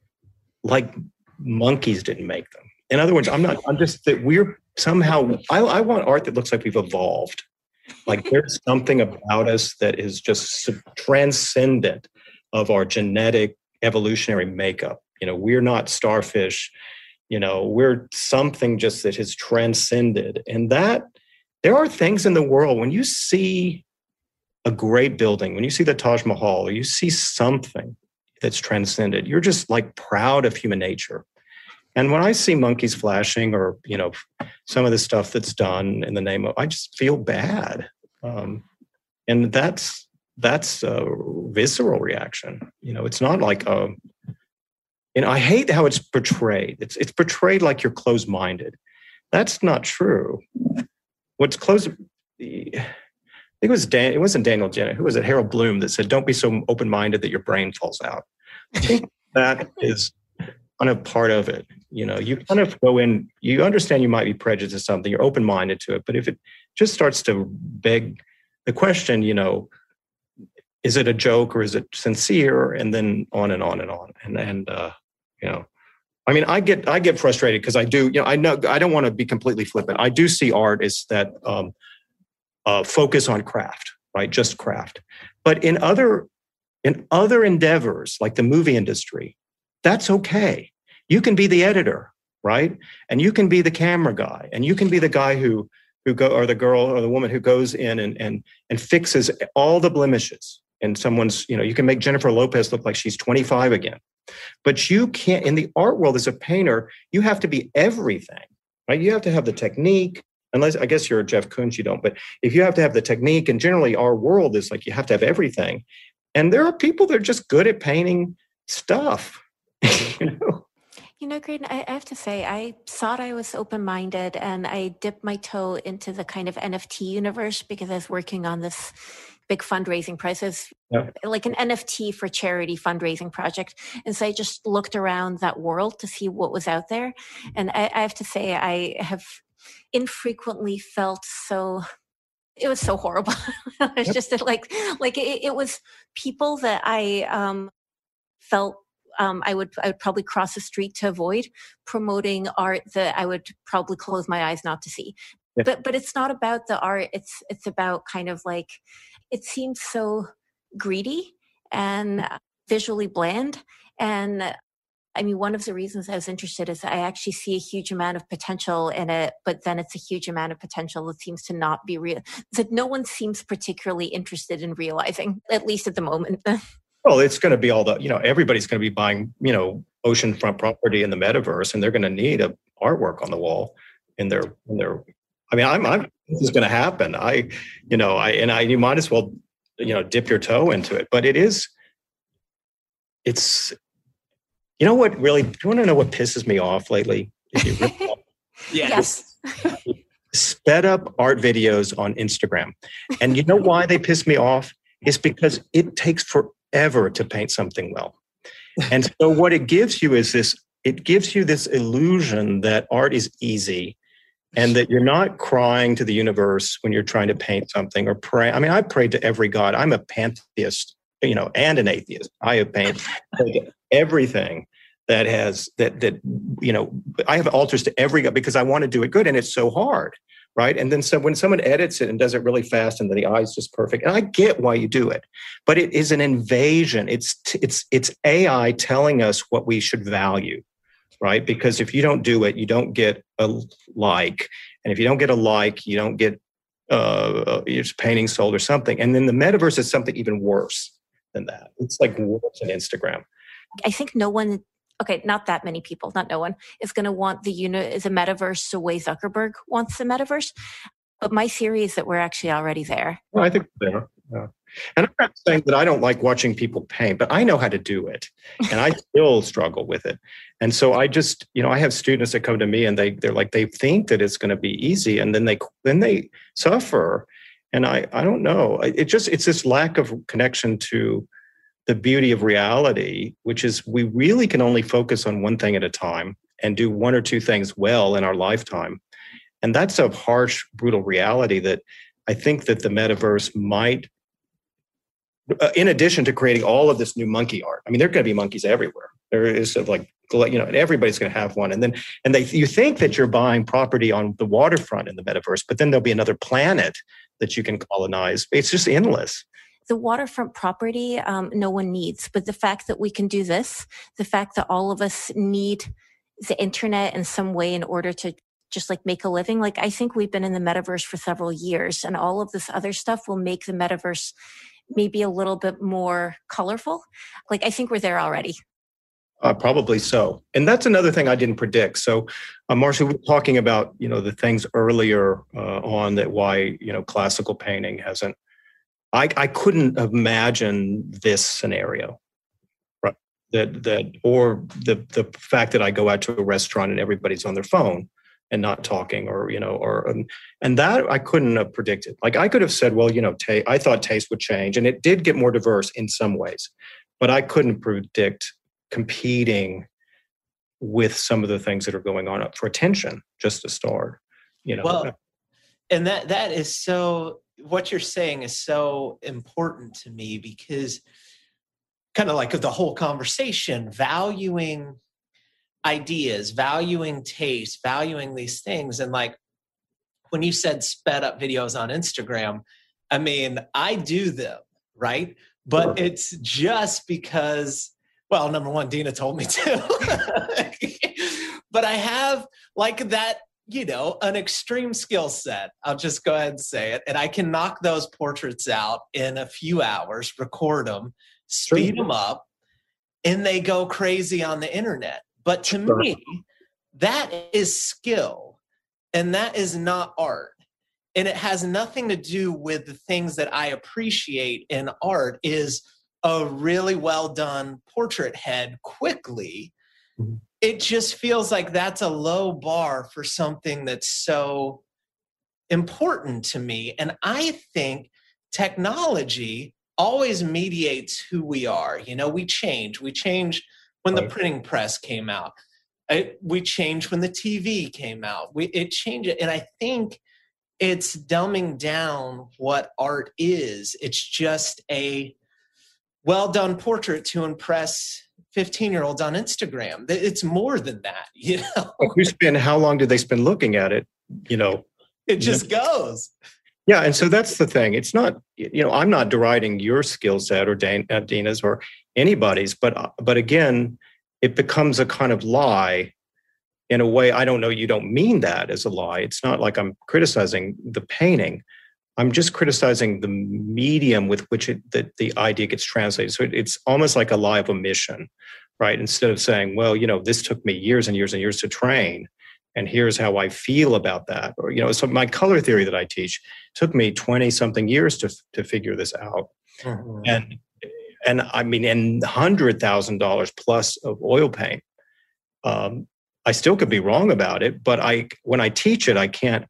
like monkeys didn't make them. In other words, I'm not, I'm just that we're somehow, I, I want art that looks like we've evolved. Like there's something about us that is just transcendent of our genetic evolutionary makeup. You know, we're not starfish, you know, we're something just that has transcended. And that there are things in the world when you see a great building, when you see the Taj Mahal, or you see something that's transcended, you're just like proud of human nature. And when I see monkeys flashing, or, you know, some of the stuff that's done in the name of, I just feel bad. Um, and that's, that's a visceral reaction. You know, it's not like, a, and I hate how it's portrayed. It's, it's portrayed like you're closed-minded. That's not true. What's closed, I think it was Dan, it wasn't Daniel Dennett, who was it? Harold Bloom that said, don't be so open-minded that your brain falls out. I think that is kind of part of it. You know, you kind of go in, you understand you might be prejudiced to something, you're open-minded to it, but if it just starts to beg the question, you know, is it a joke or is it sincere? And then on and on and on. And, and uh, you know, I mean, I get I get frustrated because I do, you know, I know I don't want to be completely flippant. I do see art as that um, uh, focus on craft, right? Just craft. But in other in other endeavors, like the movie industry, that's okay. You can be the editor, right? And you can be the camera guy, and you can be the guy who who go or the girl or the woman who goes in and and and fixes all the blemishes. And someone's, you know, you can make Jennifer Lopez look like she's twenty-five again. But you can't, in the art world as a painter, you have to be everything, right? You have to have the technique, unless, I guess you're a Jeff Koons, you don't, but if you have to have the technique, and generally our world is like, you have to have everything. And there are people that are just good at painting stuff, you know? You know, Graydon, I have to say, I thought I was open-minded, and I dipped my toe into the kind of N F T universe because I was working on this big fundraising process, yeah. like an N F T for charity fundraising project. And so I just looked around that world to see what was out there. And I, I have to say, I have infrequently felt so, it was so horrible. It's yep. just like, like it, it was people that I um, felt Um, I would I would probably cross the street to avoid, promoting art that I would probably close my eyes not to see. Yeah. But but it's not about the art. It's it's about kind of like, it seems so greedy and visually bland. And I mean, one of the reasons I was interested is I actually see a huge amount of potential in it, but then it's a huge amount of potential that seems to not be real. That no one seems particularly interested in realizing, at least at the moment. Well, it's going to be all the, you know, everybody's going to be buying, you know, oceanfront property in the metaverse, and they're going to need a artwork on the wall in their, in their, I mean, I'm, I'm, this is going to happen. I, you know, I, and I, you might as well, you know, dip your toe into it, but it is, it's, you know what really, do you want to know what pisses me off lately? If you really yes. Sped up art videos on Instagram. And you know why they piss me off? It's because it takes forever to paint something well. And so what it gives you is this, it gives you this illusion that art is easy and that you're not crying to the universe when you're trying to paint something or pray. I mean, I prayed to every god. I'm a pantheist, you know, and an atheist. I have painted everything that has, that, that, you know, I have altars to every god because I want to do it good, and it's so hard. Right. And then so when someone edits it and does it really fast and then the eye's just perfect, and I get why you do it, but it is an invasion. It's, it's, it's A I telling us what we should value, right? Because if you don't do it, you don't get a like. And if you don't get a like, you don't get uh, your painting sold or something. And then the metaverse is something even worse than that. It's like worse than Instagram. I think no one Okay, not that many people, not no one, is going to want the uni- the metaverse the way Zuckerberg wants the metaverse. But my theory is that we're actually already there. Well, I think we're there. Yeah. And I'm not saying that I don't like watching people paint, but I know how to do it. And I still struggle with it. And so I just, you know, I have students that come to me and they, they're like, they think that it's going to be easy. And then they, then they suffer. And I, I don't know. It just, it's this lack of connection to the beauty of reality, which is we really can only focus on one thing at a time and do one or two things well in our lifetime. And that's a harsh, brutal reality that I think that the metaverse might, uh, in addition to creating all of this new monkey art, I mean, there are going to be monkeys everywhere. There is sort of like, you know, and everybody's going to have one. And then, and they, you think that you're buying property on the waterfront in the metaverse, but then there'll be another planet that you can colonize. It's just endless. The waterfront property, um, no one needs, but the fact that we can do this, the fact that all of us need the internet in some way in order to just like make a living. Like, I think we've been in the metaverse for several years, and all of this other stuff will make the metaverse maybe a little bit more colorful. Like, I think we're there already. Uh, probably so. And that's another thing I didn't predict. So, uh, Marcia, we were talking about, you know, the things earlier uh, on that why, you know, classical painting hasn't, I, I couldn't imagine this scenario, right? That, that, or the, the fact that I go out to a restaurant and everybody's on their phone and not talking, or, you know, or, um, and that I couldn't have predicted. Like, I could have said, well, you know, ta- I thought taste would change, and it did get more diverse in some ways, but I couldn't predict competing with some of the things that are going on up for attention, just to start, you know. Well, and that that is so, what you're saying is so important to me, because kind of like the whole conversation, valuing ideas, valuing taste, valuing these things. And like when you said sped up videos on Instagram, I mean, I do them, right? But it's just because, well, number one, Dina told me to. But I have like that, you know, an extreme skill set. I'll just go ahead and say it. And I can knock those portraits out in a few hours, record them, speed them up, and they go crazy on the internet. But to sure. me, that is skill, and that is not art. And it has nothing to do with the things that I appreciate in art is a really well done portrait head quickly. Mm-hmm. It just feels like that's a low bar for something that's so important to me. And I think technology always mediates who we are. You know, we change. We change when the printing press came out. It, we changed when the T V came out. We, it changed. And I think it's dumbing down what art is. It's just a well-done portrait to impress fifteen-year-olds on Instagram. It's more than that, you know? You spend, how long did they spend looking at it? You know? It just you know? goes. Yeah, and so that's the thing. It's not, you know, I'm not deriding your skill set or Dan, uh, Dina's or anybody's, but but again, it becomes a kind of lie in a way. I don't know, you don't mean that as a lie. It's not like I'm criticizing the painting. I'm just criticizing the medium with which it, the, the idea gets translated. So it, it's almost like a lie of omission, right? Instead of saying, well, you know, this took me years and years and years to train, and here's how I feel about that. Or, you know, so my color theory that I teach took me twenty something years to to figure this out. Mm-hmm. And, and I mean, and one hundred thousand dollars plus of oil paint. Um, I still could be wrong about it, but I, when I teach it, I can't,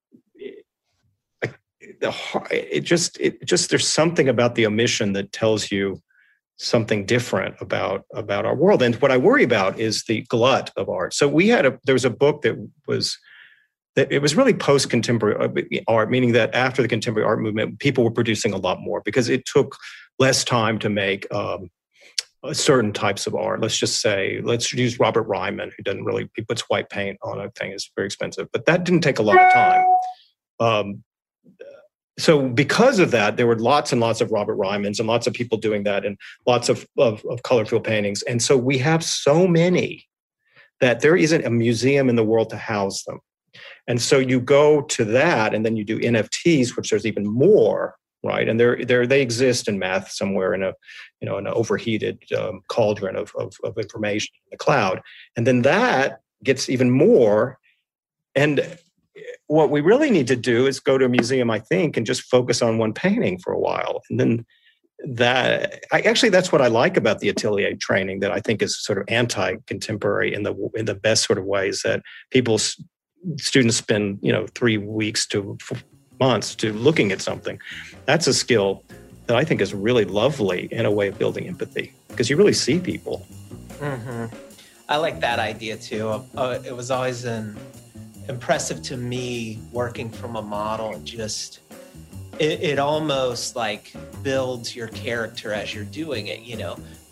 I, the, it just, it just, there's something about the omission that tells you something different about, about our world. And what I worry about is the glut of art. So we had a, there was a book that was, that it was really post-contemporary art, meaning that after the contemporary art movement, people were producing a lot more because it took less time to make um, certain types of art. Let's just say, let's use Robert Ryman, who doesn't really, he puts white paint on a thing, it's very expensive, but that didn't take a lot of time. Um, so because of that, there were lots and lots of Robert Rymans and lots of people doing that and lots of, of, of color field paintings. And so we have so many that there isn't a museum in the world to house them. And so you go to that, and then you do N F Ts, which there's even more, right? And they're, they're, they exist in math somewhere in a, you know, an overheated um, cauldron of, of, of information in the cloud. And then that gets even more. And what we really need to do is go to a museum, I think, and just focus on one painting for a while. And then that, I actually, that's what I like about the atelier training, that I think is sort of anti-contemporary in the in the best sort of ways, that people, students spend, you know, three weeks to months to looking at something. That's a skill that I think is really lovely in a way of building empathy, because you really see people. Mm-hmm. I like that idea too. Uh, it was always an impressive to me working from a model, and just it, it almost like builds your character as you're doing it, you know,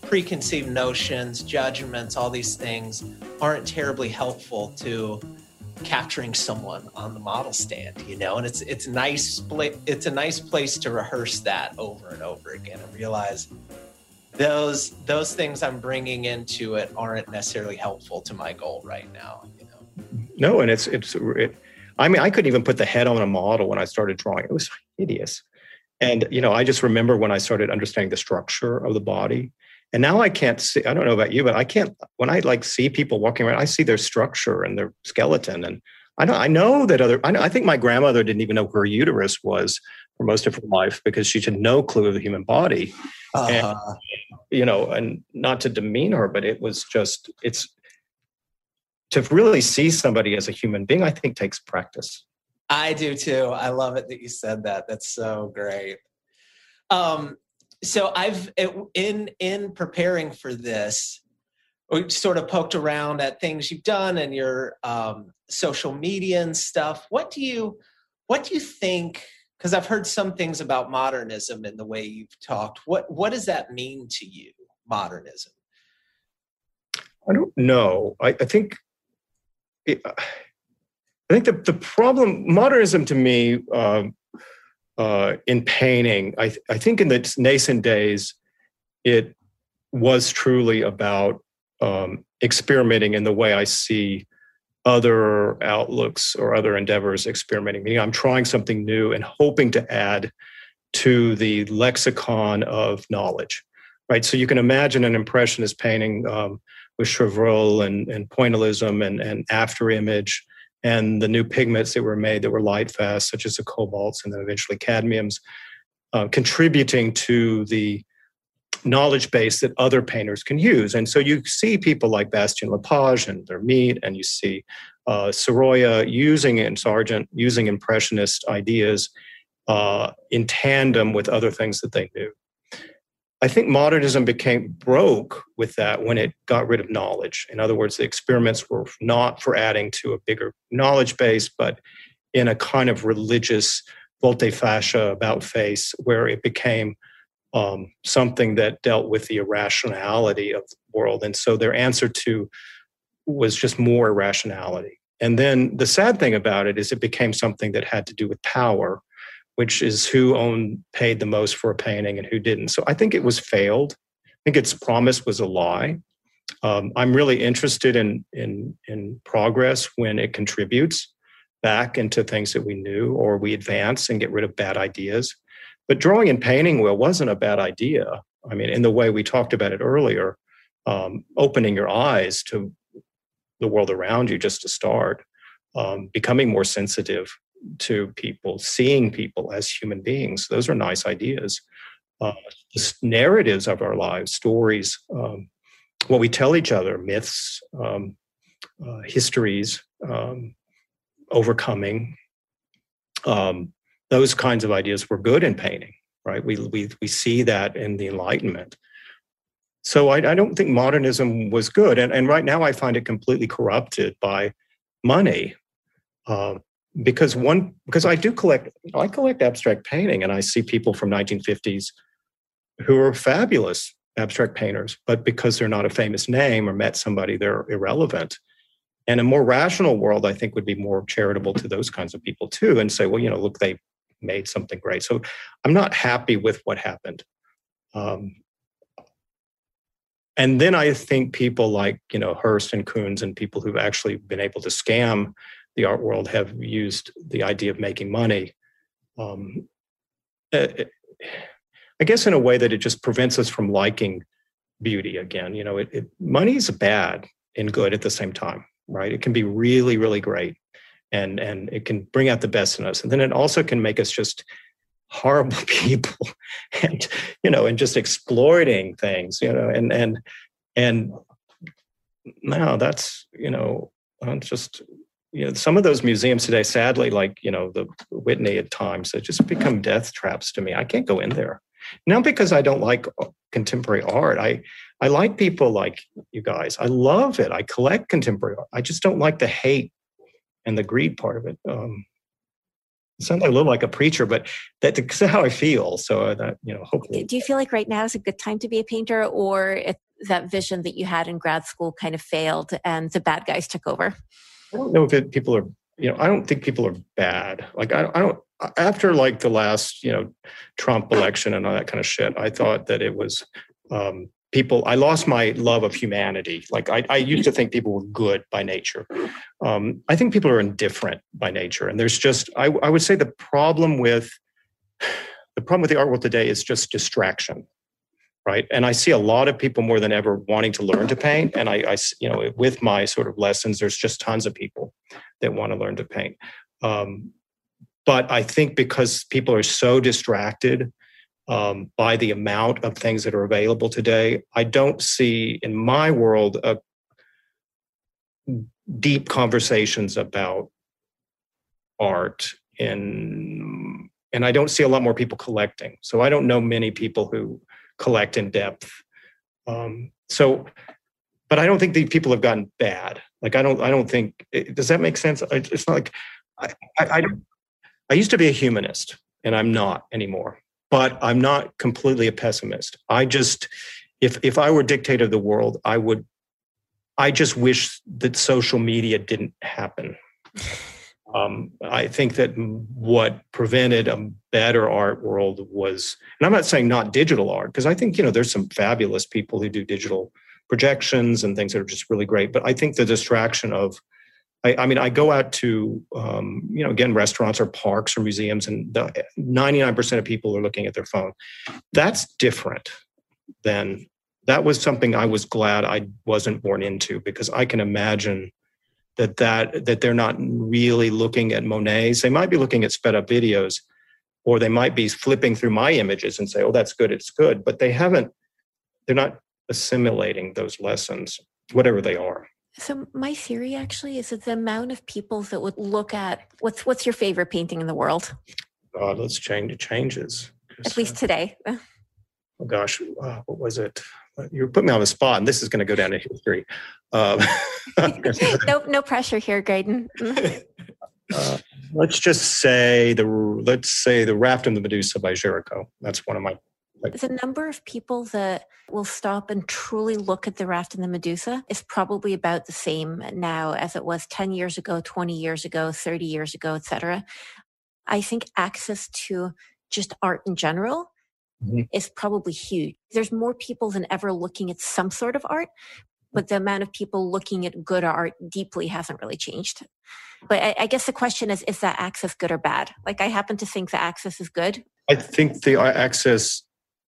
preconceived notions, judgments, all these things aren't terribly helpful to capturing someone on the model stand, you know, and it's it's nice it's a nice place to rehearse that over and over again and realize those those things I'm bringing into it aren't necessarily helpful to my goal right now, you know. No, and it's it's it, I mean, I couldn't even put the head on a model when I started drawing. It was hideous. And, you know, I just remember when I started understanding the structure of the body. And now I can't see, I don't know about you, but I can't, when I like see people walking around, I see their structure and their skeleton. And I know, I know that other, I know, I think my grandmother didn't even know where her uterus was for most of her life because she had no clue of the human body. Uh-huh. And, you know, and not to demean her, but it was just, it's, to really see somebody as a human being, I think takes practice. I do too. I love it that you said that. That's so great. Um, So I've in in preparing for this, we sort of poked around at things you've done and your um, social media and stuff. What do you what do you think? Because I've heard some things about modernism in the way you've talked. What what does that mean to you, modernism? I don't know. I, I think it, I think the the problem modernism to me. Um, Uh, in painting, I, th- I think in the nascent days, it was truly about um, experimenting in the way I see other outlooks or other endeavors experimenting. Meaning I'm trying something new and hoping to add to the lexicon of knowledge, right? So you can imagine an Impressionist painting um, with Chevreul and, and pointillism and, and after image, and the new pigments that were made that were light fast, such as the cobalts and then eventually cadmiums, uh, contributing to the knowledge base that other painters can use. And so you see people like Bastien Lepage and Vermeet, and you see uh, Sorolla using and Sargent using Impressionist ideas uh, in tandem with other things that they knew. I think modernism became broke with that when it got rid of knowledge. In other words, the experiments were not for adding to a bigger knowledge base, but in a kind of religious volte-face about face, where it became um, something that dealt with the irrationality of the world. And so their answer to was just more irrationality. And then the sad thing about it is it became something that had to do with power, which is who owned, paid the most for a painting and who didn't. So I think it was failed. I think its promise was a lie. Um, I'm really interested in, in, in progress when it contributes back into things that we knew, or we advance and get rid of bad ideas. But drawing and painting, well, wasn't a bad idea. I mean, in the way we talked about it earlier, um, opening your eyes to the world around you just to start, um, becoming more sensitive to people, seeing people as human beings. Those are nice ideas. Uh, just narratives of our lives, stories, um, what we tell each other, myths, um, uh, histories, um, overcoming. Um, those kinds of ideas were good in painting, right? We we we see that in the Enlightenment. So I, I don't think modernism was good, and and right now I find it completely corrupted by money. Uh, Because one, because I do collect, I collect abstract painting, and I see people from nineteen fifties who are fabulous abstract painters, but because they're not a famous name or met somebody, they're irrelevant. And a more rational world, I think, would be more charitable to those kinds of people too, and say, well, you know, look, they made something great. So I'm not happy with what happened. Um, and then I think people like, you know, Hearst and Koons and people who've actually been able to scam the art world have used the idea of making money, um, I guess in a way that it just prevents us from liking beauty again. You know, it, it, money is bad and good at the same time, right? It can be really, really great, and and it can bring out the best in us. And then it also can make us just horrible people, and you know, and just exploiting things, you know, and and and no, that's you know, I'm just. You know, some of those museums today, sadly, like, you know, the Whitney at times, they just become death traps to me. I can't go in there. Not because I don't like contemporary art. I, I like people like you guys. I love it. I collect contemporary art. I just don't like the hate and the greed part of it. Um, sound a little like a preacher, but that, that's how I feel. So uh, that, you know, hopefully. Do you feel like right now is a good time to be a painter, or if that vision that you had in grad school kind of failed and the bad guys took over? I don't know if it, people are, you know, I don't think people are bad. Like, I, I don't, after like the last, you know, Trump election and all that kind of shit, I thought that it was um, people, I lost my love of humanity. Like I, I used to think people were good by nature. Um, I think people are indifferent by nature. And there's just, I, I would say the problem with, the problem with the art world today is just distraction. Right. And I see a lot of people more than ever wanting to learn to paint. And I, I, you know, with my sort of lessons, there's just tons of people that want to learn to paint. Um, but I think because people are so distracted um, by the amount of things that are available today, I don't see in my world uh, deep conversations about art in, and I don't see a lot more people collecting. So I don't know many people who collect in depth. Um, so, but I don't think the people have gotten bad. Like, I don't, I don't think, does that make sense? It's not like, I, I, I, don't, I used to be a humanist and I'm not anymore, but I'm not completely a pessimist. I just, if, if I were dictator of the world, I would, I just wish that social media didn't happen. Um, I think that what prevented a better art world was, and I'm not saying not digital art, because I think, you know, there's some fabulous people who do digital projections and things that are just really great. But I think the distraction of, I, I mean, I go out to, um, you know, again, restaurants or parks or museums, and the ninety-nine percent of people are looking at their phone. That's different than, that was something I was glad I wasn't born into, because I can imagine that that that they're not really looking at Monets. They might be looking at sped up videos, or they might be flipping through my images and say, oh, that's good, it's good. But they haven't, they're not assimilating those lessons, whatever they are. So my theory actually is that the amount of people that would look at, what's what's your favorite painting in the world? God, let's change, it changes. At least today. Oh gosh, uh, what was it? You put me on the spot, and this is going to go down in history. Um, no, no pressure here, Graydon. uh, let's just say the let's say the Raft and the Medusa by Géricault. That's one of my. Like, the number of people that will stop and truly look at the Raft and the Medusa is probably about the same now as it was ten years ago, twenty years ago, thirty years ago, et cetera. I think access to just art in general mm-hmm. is probably huge. There's more people than ever looking at some sort of art, but the amount of people looking at good art deeply hasn't really changed. But I, I guess the question is, is that access good or bad? Like, I happen to think the access is good. I think the access,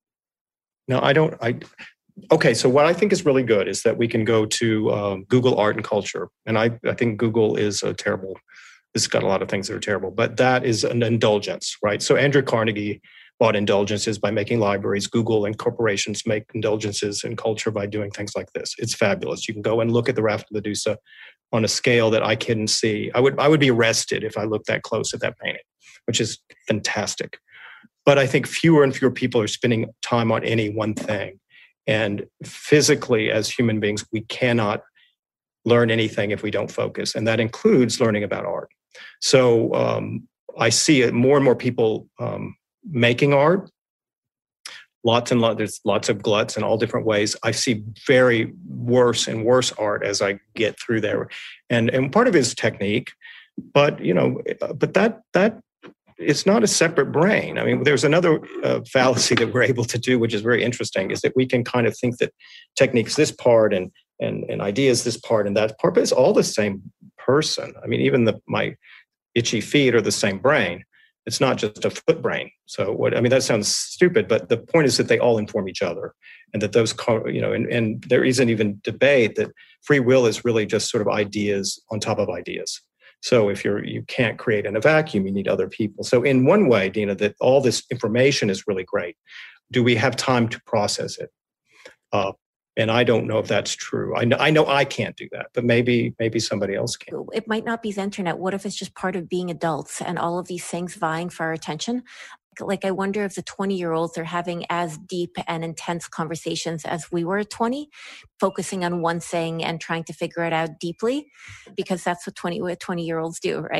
no, I don't, I, okay, so what I think is really good is that we can go to um, Google Art and Culture. And I, I think Google is a terrible, it's got a lot of things that are terrible, but that is an indulgence, right? So Andrew Carnegie bought indulgences by making libraries. Google and corporations make indulgences in culture by doing things like this. It's fabulous. You can go and look at the Raft of Medusa on a scale that I couldn't see. I would I would be arrested if I looked that close at that painting, which is fantastic. But I think fewer and fewer people are spending time on any one thing. And physically, as human beings, we cannot learn anything if we don't focus. And that includes learning about art. So um, I see it, more and more people um, making art, lots and lots, there's lots of gluts in all different ways. I see very worse and worse art as I get through there. And and part of it is technique, but, you know, but that, that it's not a separate brain. I mean, there's another uh, fallacy that we're able to do, which is very interesting, is that we can kind of think that technique's this part and, and, and ideas this part and that part, but it's all the same person. I mean, even the, my itchy feet are the same brain. It's not just a foot brain. So what, I mean, that sounds stupid, but the point is that they all inform each other, and that those, you know, and, and there isn't even debate that free will is really just sort of ideas on top of ideas. So if you're, you can't create in a vacuum, you need other people. So in one way, Dina, that all this information is really great. Do we have time to process it? Uh, And I don't know if that's true. I know, I know I can't do that, but maybe maybe somebody else can. It might not be the internet. What if it's just part of being adults and all of these things vying for our attention? Like, I wonder if the twenty-year-olds are having as deep and intense conversations as we were at twenty, focusing on one thing and trying to figure it out deeply, because that's what twenty, what twenty-year-olds do, right?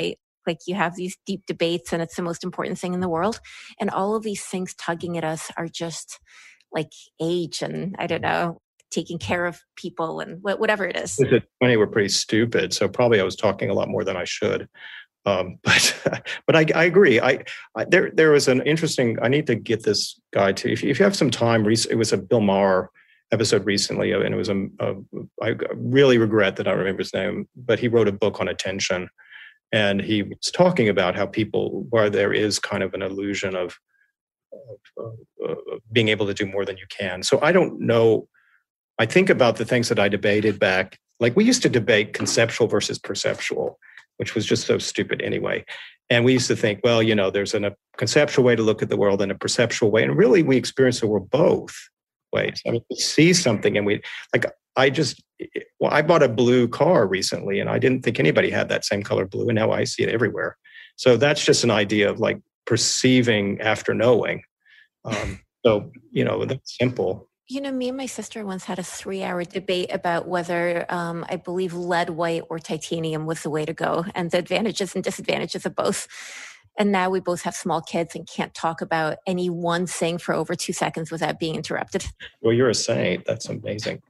Like you have these deep debates and it's the most important thing in the world. And all of these things tugging at us are just like age and I don't know, taking care of people and wh- whatever it is. It's funny, we're pretty stupid. So probably I was talking a lot more than I should. Um, but but I, I agree. I, I there there was an interesting. I need to get this guy to. If you, if you have some time, it was a Bill Maher episode recently, and it was a, a. I really regret that I don't remember his name, but he wrote a book on attention, and he was talking about how people, where there is kind of an illusion of, of uh, being able to do more than you can. So I don't know. I think about the things that I debated back. Like we used to debate conceptual versus perceptual, which was just so stupid anyway. And we used to think, well, you know, there's an, a conceptual way to look at the world and a perceptual way. And really, we experience the world both ways. I mean, we see something and we, like, I just, well, I bought a blue car recently and I didn't think anybody had that same color blue. And now I see it everywhere. So that's just an idea of like perceiving after knowing. Um, so, you know, that's simple. You know, me and my sister once had a three-hour debate about whether um, I believe lead white or titanium was the way to go and the advantages and disadvantages of both. And now we both have small kids and can't talk about any one thing for over two seconds without being interrupted. Well, you're a saint. That's amazing.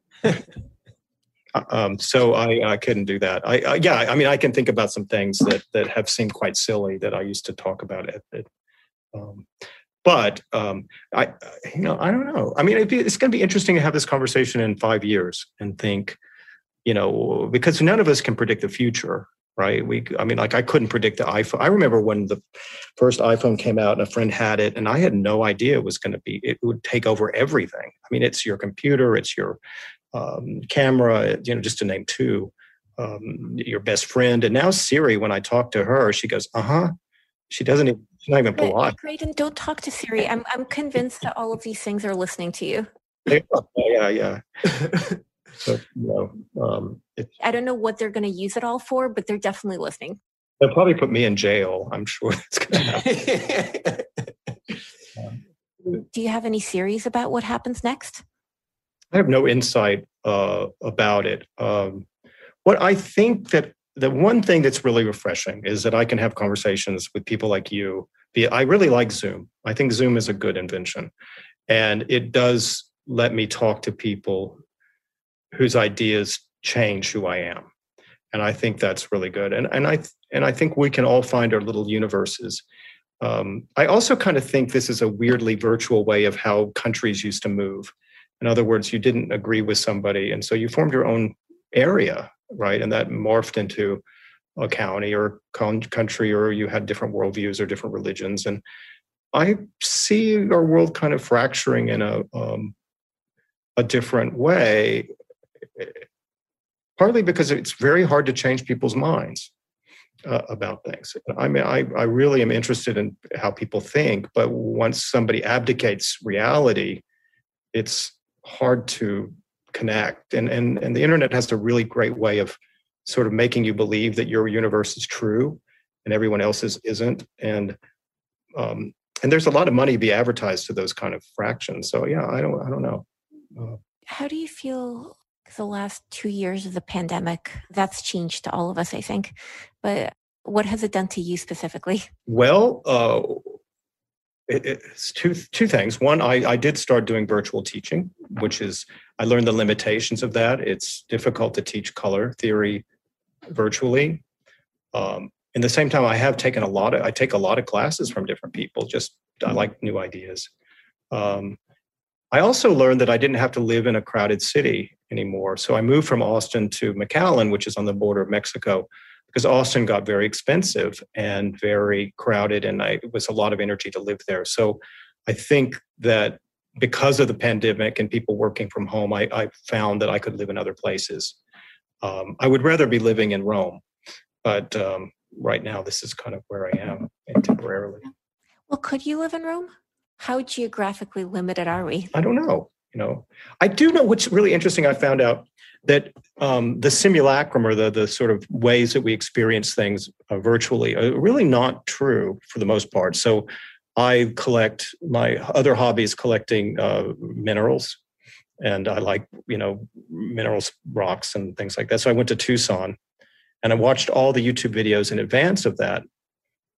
um, so I, I couldn't do that. I, I yeah, I mean, I can think about some things that that have seemed quite silly that I used to talk about at, at um, But um, I, you know, I don't know. I mean, it'd be, it's going to be interesting to have this conversation in five years and think, you know, because none of us can predict the future, right? We, I mean, like I couldn't predict the iPhone. I remember when the first iPhone came out and a friend had it, and I had no idea it was going to be. It would take over everything. I mean, it's your computer, it's your um, camera, you know, just to name two. Um, your best friend, and now Siri. When I talk to her, she goes, "Uh huh." She doesn't even. She's not even polite. Graydon, don't talk to Siri. I'm I'm convinced that all of these things are listening to you. Yeah, yeah, yeah. So, you know, um, I don't know what they're going to use it all for, but they're definitely listening. They'll probably put me in jail. I'm sure that's going to happen. Do you have any theories about what happens next? I have no insight uh, about it. Um, what I think that the one thing that's really refreshing is that I can have conversations with people like you. I really like Zoom. I think Zoom is a good invention. And it does let me talk to people whose ideas change who I am. And I think that's really good. And, and, I, and I think we can all find our little universes. Um, I also kind of think this is a weirdly virtual way of how countries used to move. In other words, you didn't agree with somebody, and so you formed your own area, right? And that morphed into a county or con- country, or you had different worldviews or different religions. And I see our world kind of fracturing in a um, a different way, partly because it's very hard to change people's minds uh, about things. I mean, I, I really am interested in how people think, but once somebody abdicates reality, it's hard to connect. And, and, and the internet has a really great way of sort of making you believe that your universe is true and everyone else's isn't. And um, and there's a lot of money to be advertised to those kind of fractions. So yeah, I don't I don't know. Uh, How do you feel the last two years of the pandemic? That's changed to all of us, I think. But what has it done to you specifically? Well, uh, it, it's two two things. One, I, I did start doing virtual teaching, which is I learned the limitations of that. It's difficult to teach color theory virtually. Um, in the same time, I have taken a lot of I take a lot of classes from different people. Just I like new ideas. Um, I also learned that I didn't have to live in a crowded city anymore. So I moved from Austin to McAllen, which is on the border of Mexico, because Austin got very expensive and very crowded, and I, it was a lot of energy to live there. So I think that because of the pandemic and people working from home, I, I found that I could live in other places. Um, I would rather be living in Rome, but um, right now this is kind of where I am temporarily. Well, could you live in Rome? How geographically limited are we? I don't know. You know, I do know what's really interesting. I found out that um, the simulacrum, or the the sort of ways that we experience things uh, virtually, are really not true for the most part. So I collect, my other hobby is collecting uh, minerals, and I like, you know, minerals, rocks and things like that. So I went to Tucson and I watched all the YouTube videos in advance of that.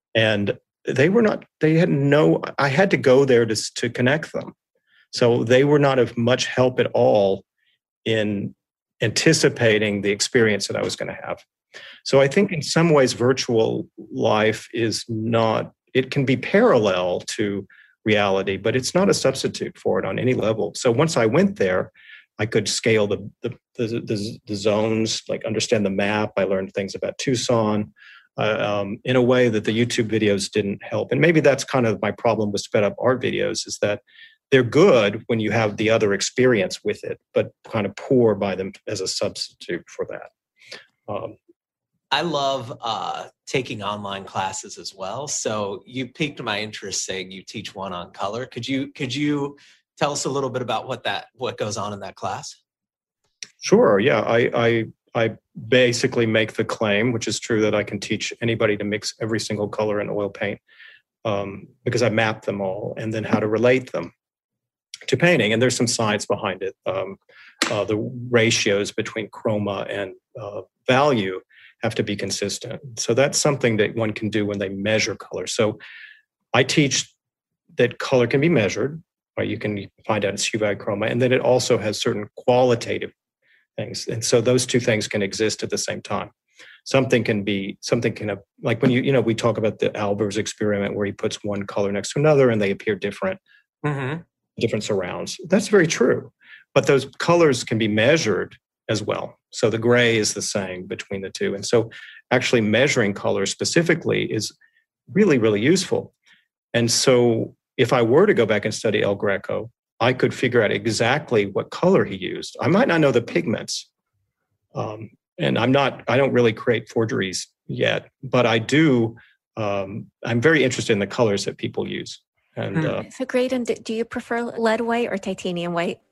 And they were not, they had no, I had to go there to, to connect them. So they were not of much help at all in anticipating the experience that I was going to have. So I think in some ways, virtual life is not, it can be parallel to reality, but it's not a substitute for it on any level. So once I went there, I could scale the the, the, the, the zones, like understand the map. I learned things about Tucson uh, um, in a way that the YouTube videos didn't help. And maybe that's kind of my problem with sped up art videos, is that they're good when you have the other experience with it, but kind of poor by them as a substitute for that. Um, I love uh, taking online classes as well. So you piqued my interest saying you teach one on color. Could you could you tell us a little bit about what that what goes on in that class? Sure. Yeah, I I, I basically make the claim, which is true, that I can teach anybody to mix every single color in oil paint um, because I map them all, and then how to relate them to painting. And there's some science behind it. Um, uh, the ratios between chroma and uh, value have to be consistent. So that's something that one can do when they measure color. So I teach that color can be measured, right? You can find out its hue, value, chroma, and then it also has certain qualitative things. And so those two things can exist at the same time. Something can be, something can, have, like when you, you know, we talk about the Albers experiment where he puts one color next to another and they appear different, mm-hmm. different surrounds. That's very true. But those colors can be measured as well. So the gray is the same between the two. And so actually measuring color specifically is really, really useful. And so if I were to go back and study El Greco, I could figure out exactly what color he used. I might not know the pigments. Um, and I'm not, I don't really create forgeries yet, but I do, um, I'm very interested in the colors that people use. And mm. uh, So great. And do you prefer lead white or titanium white?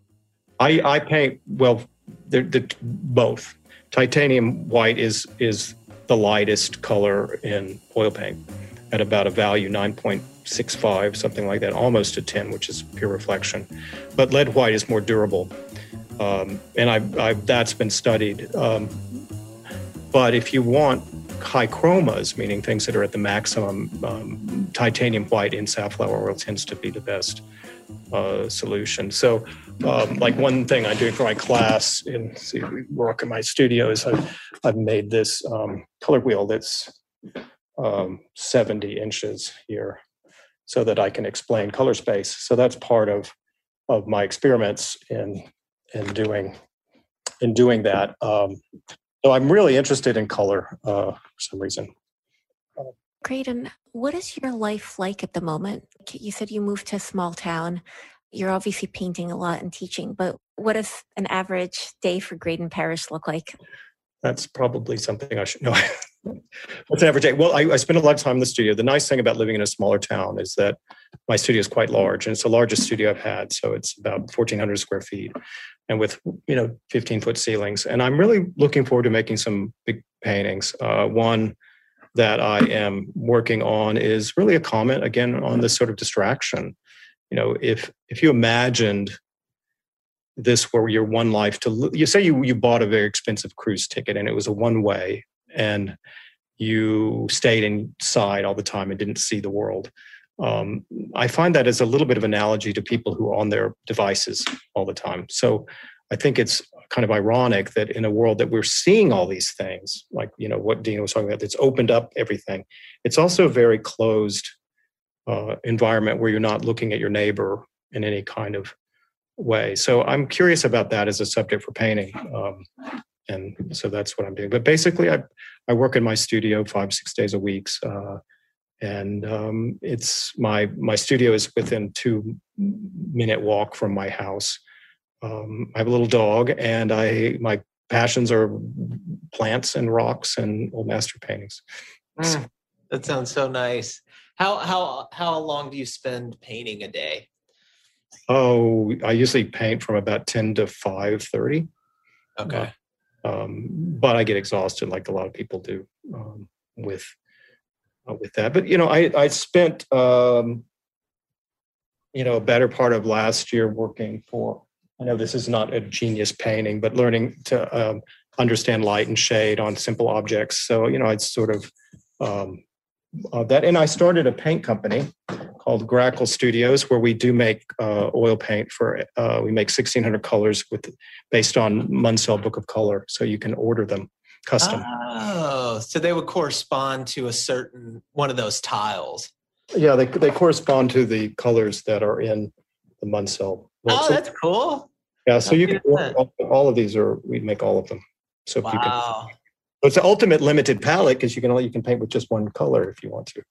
I, I paint, well, they're, they're both. Titanium white is is the lightest color in oil paint at about a value nine point six five, something like that, almost a ten, which is pure reflection. But lead white is more durable, um, and I, I that's been studied. Um, but if you want high chromas, meaning things that are at the maximum, um, titanium white in safflower oil tends to be the best uh, solution. So. Um, like one thing I do for my class in see, we work in my studio is I've, I've made this um, color wheel that's um, seventy inches here so that I can explain color space. So that's part of of my experiments in in doing in doing that. Um, so I'm really interested in color uh, for some reason. Great. And what is your life like at the moment? You said you moved to a small town. You're obviously painting a lot and teaching, but what does an average day for Graydon Parish look like? That's probably something I should know. What's an average day? Well, I, I spend a lot of time in the studio. The nice thing about living in a smaller town is that my studio is quite large, and it's the largest studio I've had. So it's about fourteen hundred square feet, and with you know fifteen foot ceilings. And I'm really looking forward to making some big paintings. Uh, one that I am working on is really a comment again on this sort of distraction. You know, if if you imagined this were your one life to, you say you you bought a very expensive cruise ticket and it was a one way, and you stayed inside all the time and didn't see the world. Um, I find that as a little bit of analogy to people who are on their devices all the time. So I think it's kind of ironic that in a world that we're seeing all these things, like you know what Dina was talking about, that's opened up everything. It's also a very closed Uh, environment where you're not looking at your neighbor in any kind of way. So I'm curious about that as a subject for painting. Um, and so that's what I'm doing. But basically, I, I work in my studio five, six days a week. Uh, and um, it's my my studio is within two minute walk from my house. Um, I have a little dog, and I my passions are plants and rocks and old master paintings. Mm, that sounds so nice. How how how long do you spend painting a day? Oh, I usually paint from about ten to five thirty. Okay. Uh, um, but I get exhausted like a lot of people do um, with uh, with that. But, you know, I, I spent, um, you know, a better part of last year working for, I know this is not a genius painting, but learning to um, understand light and shade on simple objects. So, you know, I'd sort of um, uh, that. And I started a paint company called Grackle Studios, where we do make uh, oil paint for, uh, we make sixteen hundred colors with based on Munsell Book of Color. So you can order them custom. Oh, so they would correspond to a certain one of those tiles. Yeah, they they correspond to the colors that are in the Munsell. Oh, so, that's cool. Yeah, so That's you can order all, all of these, or we make all of them. So if Wow. you can, so it's an ultimate limited palette because you can only you can paint with just one color if you want to.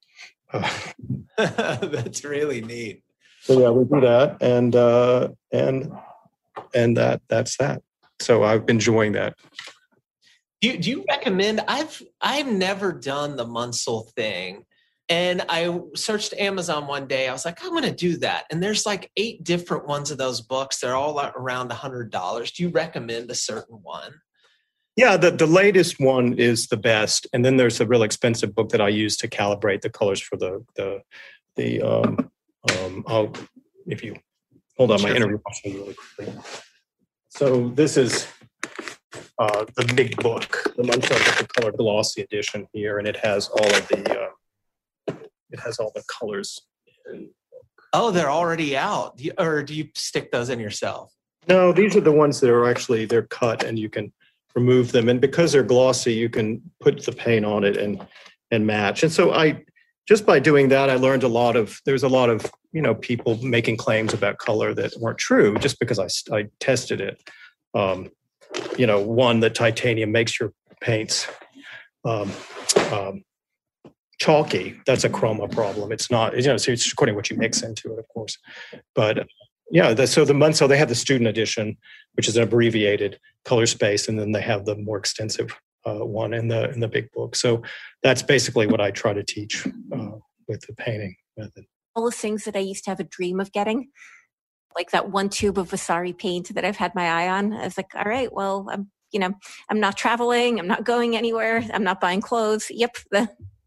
Uh, That's really neat. so yeah, we do that, and uh, and and that that's that. So I'm enjoying that. Do you, do you recommend? I've I've never done the Munsell thing, and I searched Amazon one day. I was like, I'm going to do that, and there's like eight different ones of those books. They're all around a hundred dollars. Do you recommend a certain one? Yeah, the, the latest one is the best, and then there's a real expensive book that I use to calibrate the colors for the the the. Um, um, I'll if you hold on, Sure. my interview. I'll show you really quickly. So this is. Uh, the big book, the Munsell Book of Color glossy edition here, and it has all of the uh, it has all the colors. Oh, they're already out. Do you, or do you stick those in yourself? No, these are the ones that are actually they're cut, and you can remove them. And because they're glossy, you can put the paint on it and and match. And so I just by doing that, I learned a lot of. There's a lot of you know people making claims about color that weren't true just because I I tested it. Um, you know, one, that titanium makes your paints um, um, chalky. That's a chroma problem. It's not, you know, so it's according to what you mix into it, of course. But yeah, the, so the Munsell, they have the student edition, which is an abbreviated color space, and then they have the more extensive uh, one in the in the big book. So that's basically what I try to teach uh, with the painting method. All the things that I used to have a dream of getting. Like that one tube of Vasari paint that I've had my eye on. I was like, all right, well, I'm, you know, I'm not traveling. I'm not going anywhere. I'm not buying clothes. Yep. are,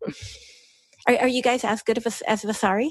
are you guys as good of a, as Vasari?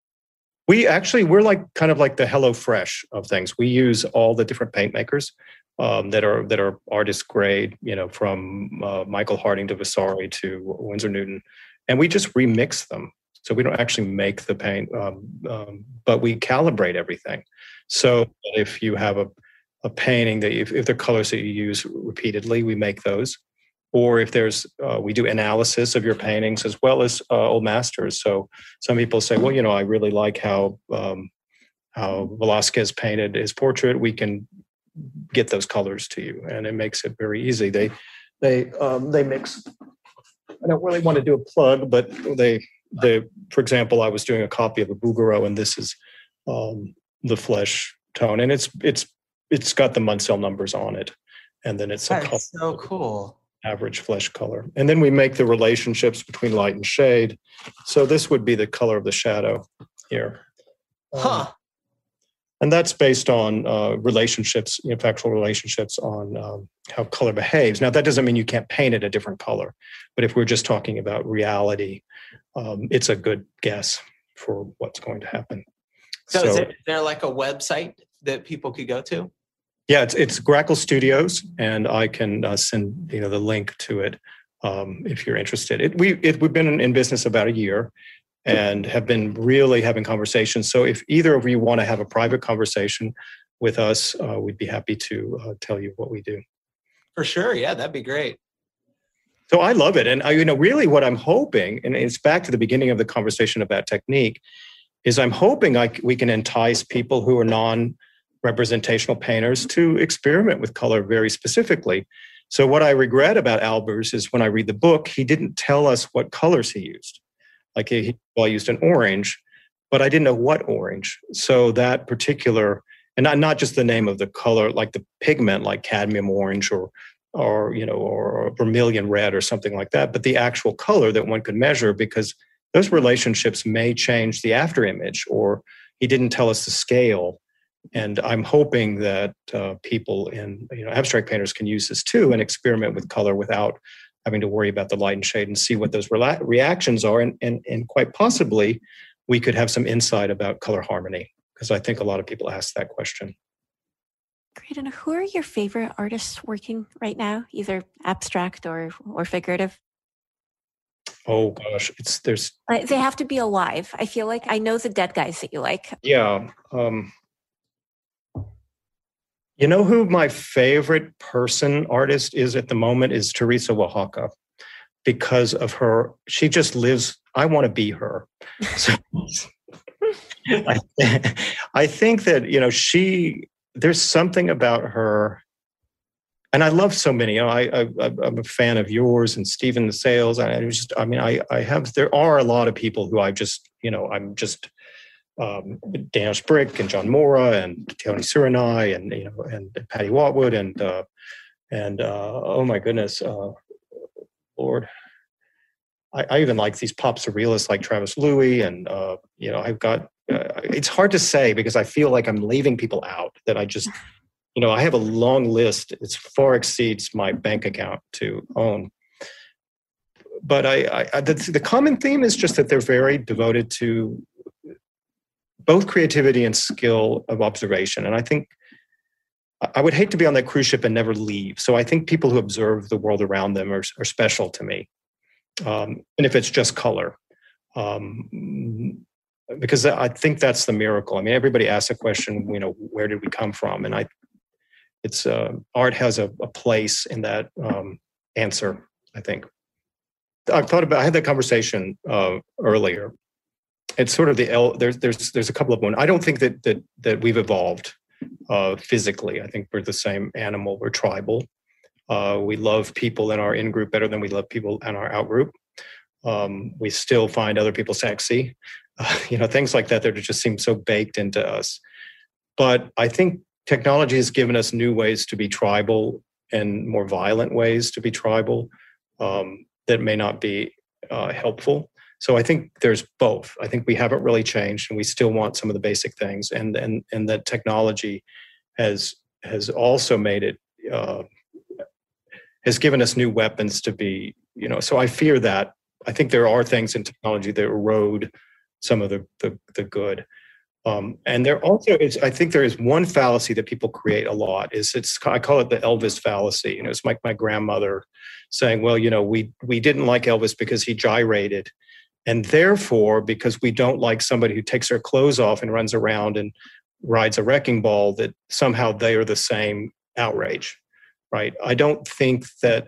We actually, we're like kind of like the HelloFresh of things. We use all the different paint makers um, that are that are artist grade, you know, from uh, Michael Harding to Vasari to Winsor Newton, and we just remix them. So we don't actually make the paint, um, um, but we calibrate everything. So if you have a, a painting that if, if there are colors that you use repeatedly, we make those. Or if there's, uh, we do analysis of your paintings as well as uh, old masters. So some people say, well, you know, I really like how um, how Velázquez painted his portrait. We can get those colors to you, and it makes it very easy. They they um, they mix. I don't really want to do a plug, but they. The, for example, I was doing a copy of a Bouguereau, and this is um, the flesh tone, and it's it's it's got the Munsell numbers on it, and then it's a That's color, so cool. Average flesh color, and then we make the relationships between light and shade. So this would be the color of the shadow here, um, Huh? And that's based on uh, relationships, you know, factual relationships on um, how color behaves. Now, that doesn't mean you can't paint it a different color, but if we're just talking about reality, um, it's a good guess for what's going to happen. So, so is, there, is there like a website that people could go to? Yeah, it's it's Grackle Studios, and I can uh, send you know the link to it um, if you're interested. It, we it, we've been in, in business about a year, and have been really having conversations. So if either of you want to have a private conversation with us, uh, we'd be happy to uh, tell you what we do. For sure. Yeah, that'd be great. So I love it. And I, you know, really what I'm hoping, and it's back to the beginning of the conversation about technique, is I'm hoping I, we can entice people who are non-representational painters to experiment with color very specifically. So what I regret about Albers is when I read the book, he didn't tell us what colors he used. Like he, well, I used an orange, but I didn't know what orange. So that particular, and not, not just the name of the color, like the pigment, like cadmium orange or, or you know, or vermilion red or something like that, but the actual color that one could measure, because those relationships may change the after image, or he didn't tell us the scale. And I'm hoping that uh, people in, you know, abstract painters can use this too and experiment with color without having to worry about the light and shade, and see what those rela- reactions are. And, and, and quite possibly, we could have some insight about color harmony, because I think a lot of people ask that question. Great. And who are your favorite artists working right now, either abstract or, or figurative? Oh gosh, it's there's Like, they have to be alive. I feel like I know the dead guys that you like. yeah. Um, you know who my favorite person artist is at the moment is Teresa Oaxaca, because of her. She just lives. I want to be her. So I, I think that you know she. There's something about her. And I love so many. You know, I, I I'm a fan of yours and Stephen Sales. I was just, I mean, I I have. There are a lot of people who I just, you know, I'm just um, Dan Sprick and John Mora and Tony Surinai and you know and Patty Watwood and uh, and uh, oh my goodness, uh, Lord, I, I even like these pop surrealists like Travis Louis and uh, you know I've got. Uh, it's hard to say because I feel like I'm leaving people out that I just. You know, I have a long list. It far exceeds my bank account to own. But I, I the, the common theme is just that they're very devoted to both creativity and skill of observation. And I think I would hate to be on that cruise ship and never leave. So I think people who observe the world around them are, are special to me. Um, and if it's just color. Um, because I think that's the miracle. I mean, everybody asks a question, you know, where did we come from? And I It's uh, art has a, a place in that um, answer, I think. I've thought about. I had that conversation uh, earlier. It's sort of the L. There's there's there's a couple of one. I don't think that that that we've evolved uh, physically. I think we're the same animal. We're tribal. Uh, we love people in our in group better than we love people in our out group. Um, we still find other people sexy. Uh, you know, things like that that just seem so baked into us. But I think. Technology has given us new ways to be tribal and more violent ways to be tribal um, that may not be uh, helpful. So I think there's both. I think we haven't really changed, and we still want some of the basic things, and and and that technology has has also made it uh, has given us new weapons to be. You know, so I fear that. I think there are things in technology that erode some of the the, the good. Um, and there also is, I think there is one fallacy that people create a lot is it's, I call it the Elvis fallacy. You know, it's like my grandmother saying, well, you know, we, we didn't like Elvis because he gyrated. And therefore, because we don't like somebody who takes their clothes off and runs around and rides a wrecking ball, that somehow they are the same outrage, right? I don't think that,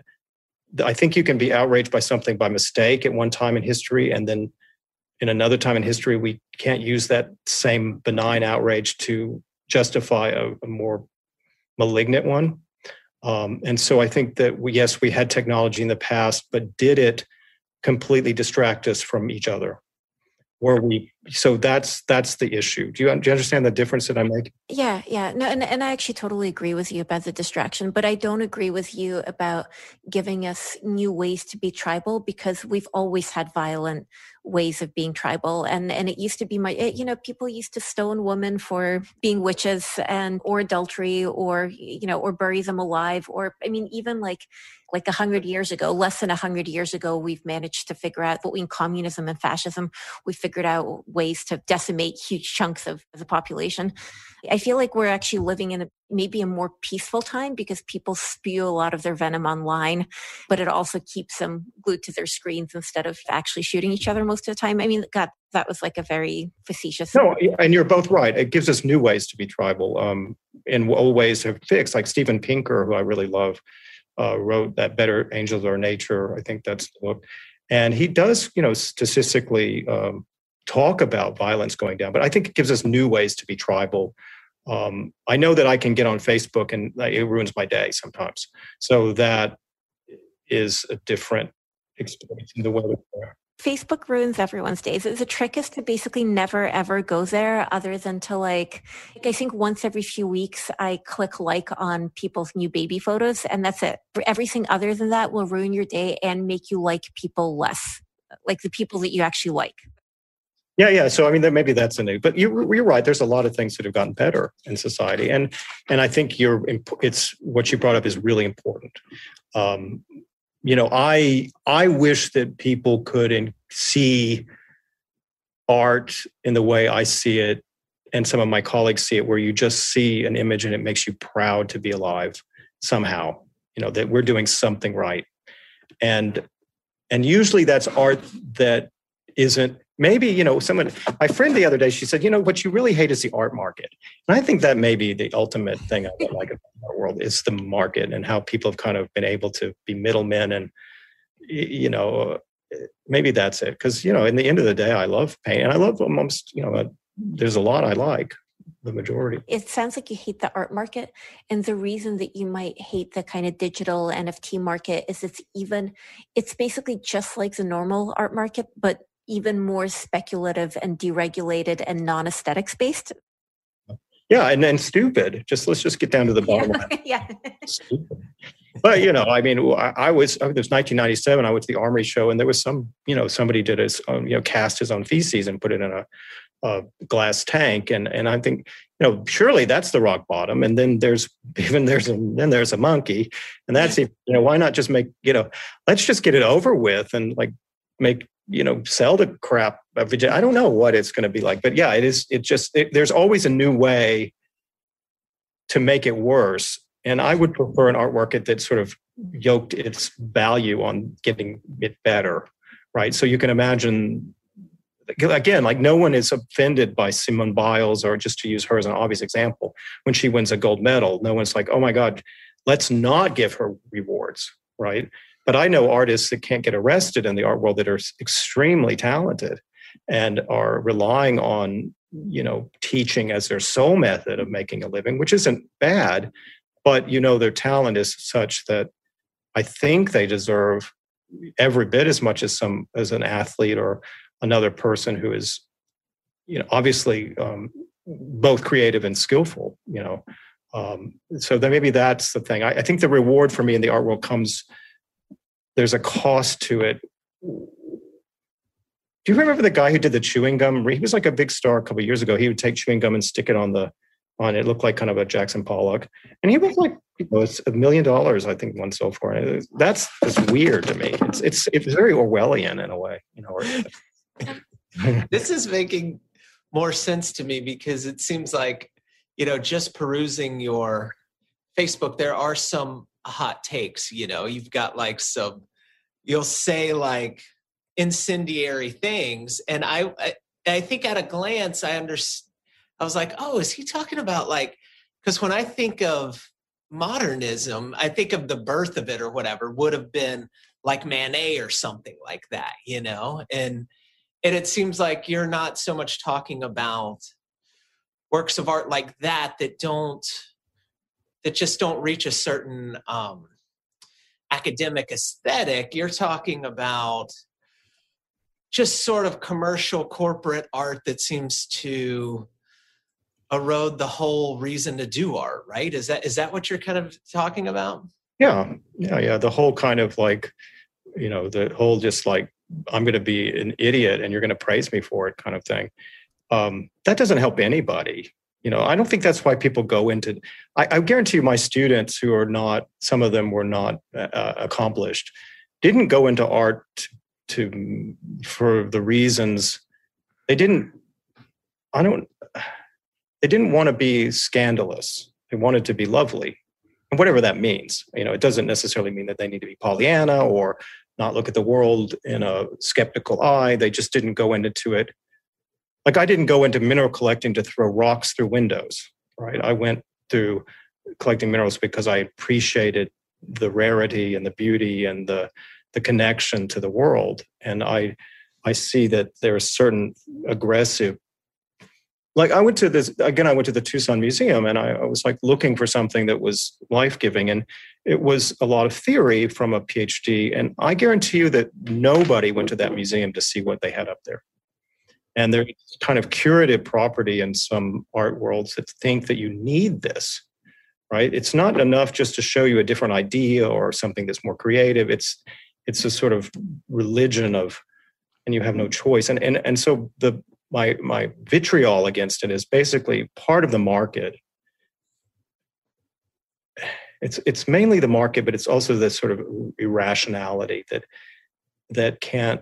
I think you can be outraged by something by mistake at one time in history, and then in another time in history, we can't use that same benign outrage to justify a, a more malignant one. Um, and so I think that, we, yes, we had technology in the past, but did it completely distract us from each other? Were we? So that's that's the issue. Do you, do you understand the difference that I make? Yeah, yeah. No, and, and I actually totally agree with you about the distraction, but I don't agree with you about giving us new ways to be tribal, because we've always had violent ways of being tribal. And, and it used to be my, it, you know, people used to stone women for being witches and, or adultery, or, you know, or bury them alive. Or, I mean, even like, like a hundred years ago, less than a hundred years ago, we've managed to figure out, between communism and fascism, we figured out ways to decimate huge chunks of the population. I feel like we're actually living in a, maybe a more peaceful time, because people spew a lot of their venom online, but it also keeps them glued to their screens instead of actually shooting each other most of the time. I mean, God, that was like a very facetious. No, and you're both right. It gives us new ways to be tribal, um, and old ways have fixed. Like Steven Pinker, who I really love, uh, wrote that Better Angels Are Nature. I think that's the book. And he does, you know, statistically um, talk about violence going down, but I think it gives us new ways to be tribal. Um, I know that I can get on Facebook and it ruins my day sometimes. So that is a different experience in the way that we're. Facebook ruins everyone's days. The trick is to basically never, ever go there, other than to like, like, I think once every few weeks, I click like on people's new baby photos, and that's it. Everything other than that will ruin your day and make you like people less, like the people that you actually like. Yeah, yeah. So I mean, maybe that's a new, but you, you're right. There's a lot of things that have gotten better in society, and and I think you're. It's what you brought up is really important. Um, you know, I I wish that people could in, see art in the way I see it, and some of my colleagues see it, where you just see an image and it makes you proud to be alive somehow. You know, that we're doing something right, and And usually that's art that isn't, maybe, you know, someone, my friend the other day, she said, you know, what you really hate is the art market. And I think that may be the ultimate thing I would like about our world is the market and how people have kind of been able to be middlemen. And, you know, maybe that's it. Because, you know, in the end of the day, I love paint and I love almost, you know, there's a lot I like. The majority. It sounds like you hate the art market. And the reason that you might hate the kind of digital N F T market is it's even, it's basically just like the normal art market, but even more speculative and deregulated and non-aesthetics based. Yeah, and then stupid. Just let's just get down to the bottom yeah. line. yeah. Stupid. But, you know, I mean, I, I was, it was nineteen ninety-seven, I went to the Armory show and there was some, you know, somebody did his own, you know, cast his own feces and put it in a, a glass tank. And, and I think, you know, surely that's the rock bottom. And then there's, even there's a, then there's a monkey. And that's, you know, why not just make, you know, let's just get it over with and like make, you know, sell the crap. I don't know what it's going to be like, but yeah, it is, it just, it, there's always a new way to make it worse. And I would prefer an art market that sort of yoked its value on getting it better, right? So you can imagine, again, like no one is offended by Simone Biles, or just to use her as an obvious example, when she wins a gold medal, no one's like, oh my God, let's not give her rewards, right? But I know artists that can't get arrested in the art world that are extremely talented and are relying on, you know, teaching as their sole method of making a living, which isn't bad, but, you know, their talent is such that I think they deserve every bit as much as some, as an athlete or another person who is, you know, obviously um, both creative and skillful, you know. Um, so then maybe that's the thing. I, I think the reward for me in the art world comes, there's a cost to it. Do you remember the guy who did the chewing gum? He was like a big star a couple of years ago. He would take chewing gum and stick it on the, on it looked like kind of a Jackson Pollock. And he was like, you know, it's a million dollars, I think one sold for it. That's just weird to me. It's, it's, it's very Orwellian in a way, you know. Or, this is making more sense to me because it seems like, you know, just perusing your Facebook, there are some hot takes, you know, you've got like some, you'll say like incendiary things. And I, I, I think at a glance, I understand, I was like, oh, is he talking about like, because when I think of modernism, I think of the birth of it or whatever would have been like Manet or something like that, you know? And And it seems like you're not so much talking about works of art like that that don't, that just don't reach a certain um, academic aesthetic. You're talking about just sort of commercial corporate art that seems to erode the whole reason to do art, right? Is that is that what you're kind of talking about? Yeah, yeah, yeah. The whole kind of like, you know, the whole just like, I'm going to be an idiot and you're going to praise me for it kind of thing. Um, that doesn't help anybody. You know, I don't think that's why people go into, I, I guarantee you my students who are not, some of them were not uh, accomplished, didn't go into art to, to, for the reasons, they didn't, I don't, they didn't want to be scandalous. They wanted to be lovely. And whatever that means, you know, it doesn't necessarily mean that they need to be Pollyanna or not look at the world in a skeptical eye. They just didn't go into it. Like I didn't go into mineral collecting to throw rocks through windows, right? I went through collecting minerals because I appreciated the rarity and the beauty and the the connection to the world. And I I see that there are certain aggressive, like I went to this, again, I went to the Tucson Museum and I, I was like looking for something that was life-giving. And it was a lot of theory from a PhD. And I guarantee you that nobody went to that museum to see what they had up there. And there's kind of curative property in some art worlds that think that you need this, right? It's not enough just to show you a different idea or something that's more creative. It's it's a sort of religion of, and you have no choice. And and and so the my my vitriol against it is basically part of the market. It's it's mainly the market, but it's also this sort of irrationality that that can't.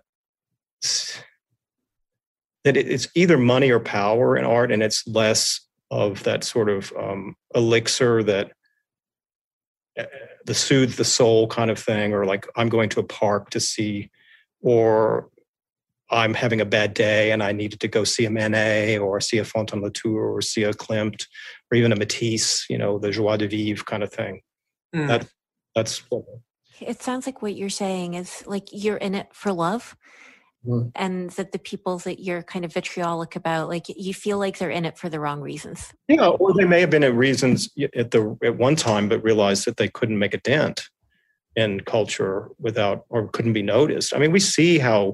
That it's either money or power in art, and it's less of that sort of um, elixir that uh, the soothe the soul kind of thing, or like I'm going to a park to see or I'm having a bad day and I needed to go see a Manet or see a Fontaine-Latour or see a Klimt or even a Matisse, you know, the joie de vivre kind of thing. Mm. That, that's what. It sounds like what you're saying is like you're in it for love. Mm. And that the people that you're kind of vitriolic about, like you feel like they're in it for the wrong reasons. Yeah, or they may have been at reasons at the at one time, but realized that they couldn't make a dent in culture without, or couldn't be noticed. I mean, we see how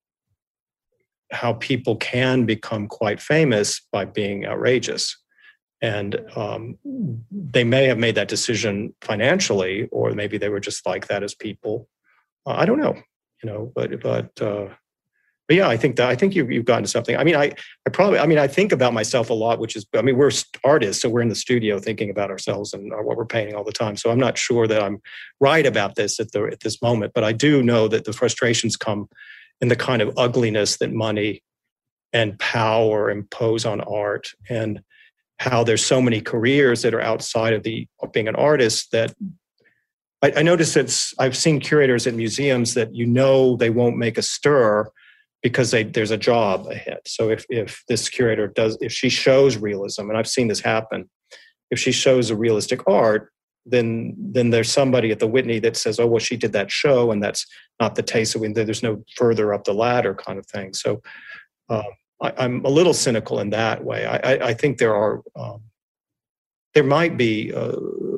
how people can become quite famous by being outrageous. And um, they may have made that decision financially, or maybe they were just like that as people. Uh, I don't know, you know, but, but, uh, but yeah, I think that, I think you've, you've gotten to something. I mean, I, I probably, I mean, I think about myself a lot, which is, I mean, we're artists, so we're in the studio thinking about ourselves and what we're painting all the time. So I'm not sure that I'm right about this at the, at this moment, but I do know that the frustrations come in the kind of ugliness that money and power impose on art, and how there's so many careers that are outside of the of being an artist that I, I notice it's, I've seen curators at museums that, you know, they won't make a stir because they, there's a job ahead. So if, if this curator does, if she shows realism, and I've seen this happen, if she shows a realistic art, then then there's somebody at the Whitney that says, oh, well, she did that show and that's not the taste of it. There's no further up the ladder kind of thing. So um, I, I'm a little cynical in that way. I, I, I think there are, um, there might be uh,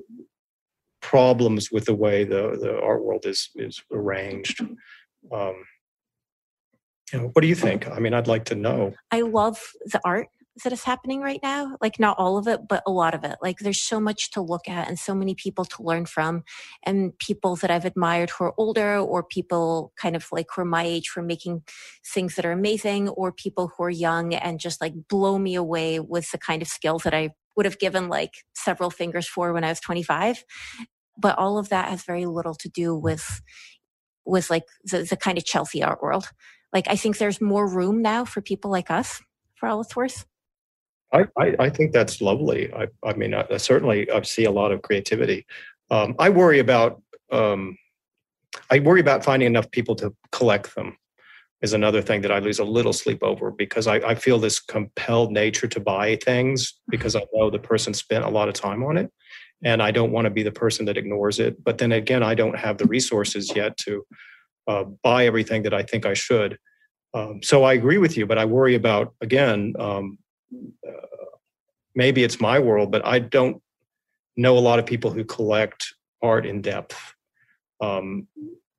problems with the way the, the art world is is arranged. Um, you know, what do you think? I mean, I'd like to know. I love the art that is happening right now. Like not all of it, but a lot of it. Like there's so much to look at and so many people to learn from, and people that I've admired who are older, or people kind of like who are my age who are making things that are amazing, or people who are young and just like blow me away with the kind of skills that I would have given like several fingers for when I was twenty-five. But all of that has very little to do with, with like the, the kind of Chelsea art world. Like I think there's more room now for people like us, for all it's worth. I, I, I think that's lovely. I, I mean, I, I certainly I see a lot of creativity. Um, I worry about um, I worry about finding enough people to collect them. Is another thing that I lose a little sleep over, because I, I feel this compelled nature to buy things because I know the person spent a lot of time on it, and I don't want to be the person that ignores it. But then again, I don't have the resources yet to uh, buy everything that I think I should. Um, so I agree with you, but I worry about again. Um, Uh, maybe it's my world, but I don't know a lot of people who collect art in depth. Um,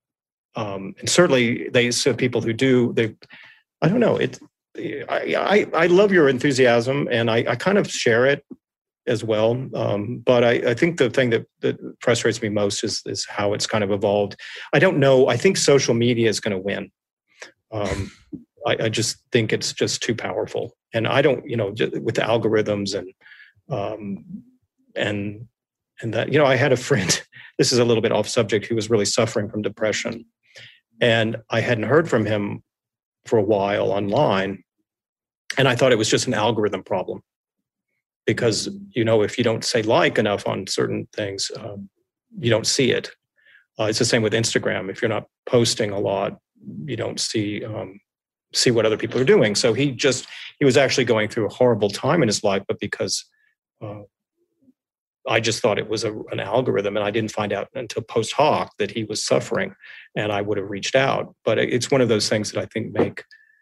um, and certainly they so people who do, they, I don't know, it, I, I, I love your enthusiasm and I, I kind of share it as well. Um, but I, I think the thing that, that frustrates me most is, is how it's kind of evolved. I don't know. I think social media is going to win. Um, I, I just think it's just too powerful. And I don't, you know, with the algorithms and, um, and, and that, you know, I had a friend, this is a little bit off subject, who was really suffering from depression. And I hadn't heard from him for a while online. And I thought it was just an algorithm problem because, you know, if you don't say like enough on certain things, um, you don't see it. Uh, it's the same with Instagram. If you're not posting a lot, you don't see, um, see what other people are doing. So he just, he was actually going through a horrible time in his life, but because uh, I just thought it was a, an algorithm, and I didn't find out until post hoc that he was suffering, and I would have reached out. But it's one of those things that I think make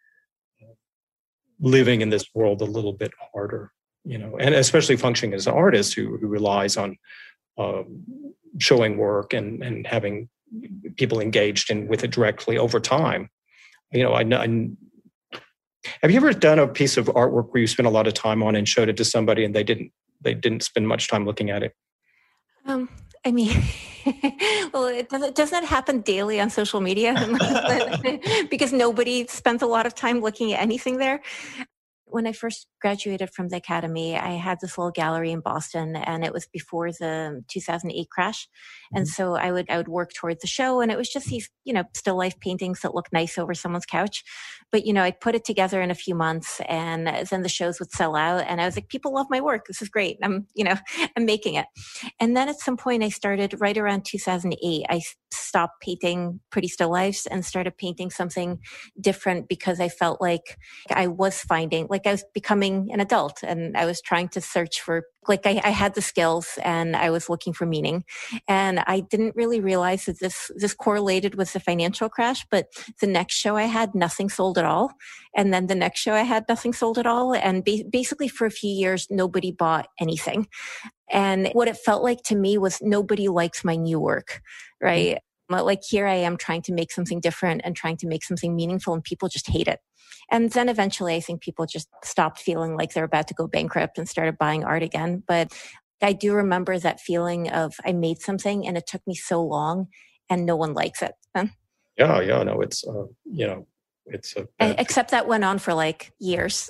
living in this world a little bit harder, you know, and especially functioning as an artist who, who relies on um, showing work and, and having people engaged in with it directly over time. You know, I, I have you ever done a piece of artwork where you spent a lot of time on and showed it to somebody and they didn't they didn't spend much time looking at it? Um, I mean, well, it doesn't doesn't that happen daily on social media because nobody spends a lot of time looking at anything there. When I first graduated from the academy, I had this little gallery in Boston, and it was before the two thousand eight crash. And so I would I would work towards the show, and it was just these, you know, still life paintings that look nice over someone's couch. But, you know, I'd put it together in a few months, and then the shows would sell out. And I was like, people love my work. This is great. I'm, you know, I'm making it. And then at some point I started right around two thousand eight, I stopped painting pretty still lifes and started painting something different because I felt like I was finding, like I was becoming an adult and I was trying to search for, like I, I had the skills and I was looking for meaning. And I didn't really realize that this, this correlated with the financial crash, but the next show I had, nothing sold at all. And then the next show I had, nothing sold at all. And ba- basically for a few years, nobody bought anything. And what it felt like to me was nobody likes my new work, right? Mm-hmm. Like here I am trying to make something different and trying to make something meaningful, and people just hate it. And then eventually I think people just stopped feeling like they're about to go bankrupt and started buying art again. But I do remember that feeling of I made something and it took me so long and no one likes it. Huh? Yeah, yeah, no, it's, uh, you know, it's a... Bad... Except that went on for like years.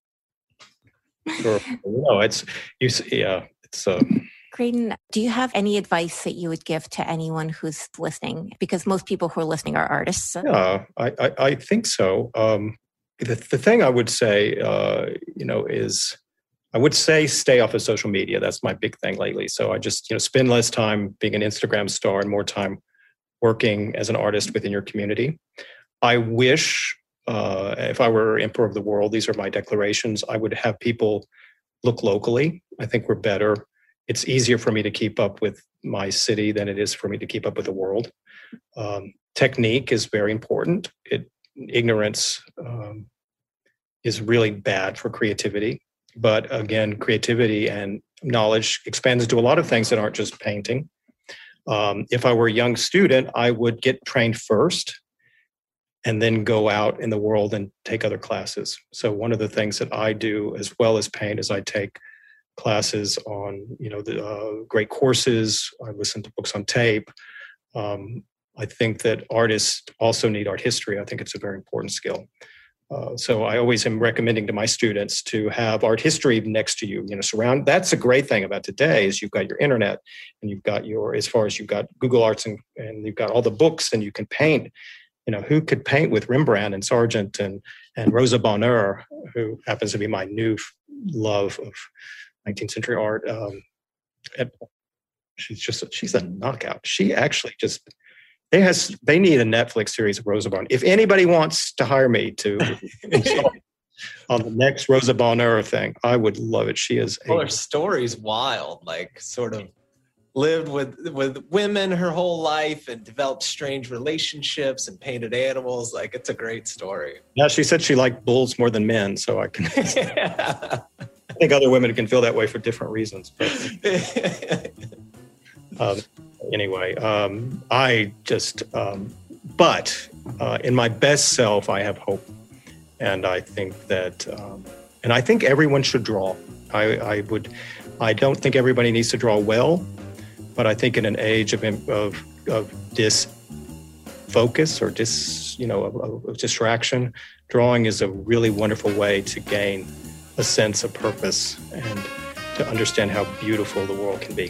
Sure. No, it's, you see, yeah, it's... Uh... Graydon, do you have any advice that you would give to anyone who's listening? Because most people who are listening are artists. Yeah, I, I, I think so. Um, the, the thing I would say, uh, you know, is I would say stay off of social media. That's my big thing lately. So I just, you know, spend less time being an Instagram star and more time working as an artist within your community. I wish, uh, if I were emperor of the world, these are my declarations, I would have people look locally. I think we're better. It's easier for me to keep up with my city than it is for me to keep up with the world. Um, technique is very important. It, ignorance um, is really bad for creativity. But again, creativity and knowledge expands into a lot of things that aren't just painting. Um, if I were a young student, I would get trained first and then go out in the world and take other classes. So one of the things that I do as well as paint is I take classes on, you know, the uh, great courses. I listen to books on tape. Um, I think that artists also need art history. I think it's a very important skill. Uh, so I always am recommending to my students to have art history next to you. You know, surround. That's a great thing about today is you've got your internet and you've got your, as far as you've got Google Arts and, and you've got all the books and you can paint. You know, who could paint with Rembrandt and Sargent and and Rosa Bonheur, who happens to be my new love of nineteenth century art. Um, and she's just she's a knockout. She actually just they has they need a Netflix series of Rosa Bonheur. If anybody wants to hire me to install on the next Rosa Bonheur thing, I would love it. She is. Well, a, her story's wild. Like, sort of lived with with women her whole life and developed strange relationships and painted animals. Like, it's a great story. Yeah, she said she liked bulls more than men, so I can. Yeah. I think other women can feel that way for different reasons. But um, anyway, um, I just, um, but uh, in my best self, I have hope. And I think that, um, and I think everyone should draw. I, I would, I don't think everybody needs to draw well, but I think in an age of, of, of disfocus or dis, you know, of, of distraction, drawing is a really wonderful way to gain a sense of purpose and to understand how beautiful the world can be.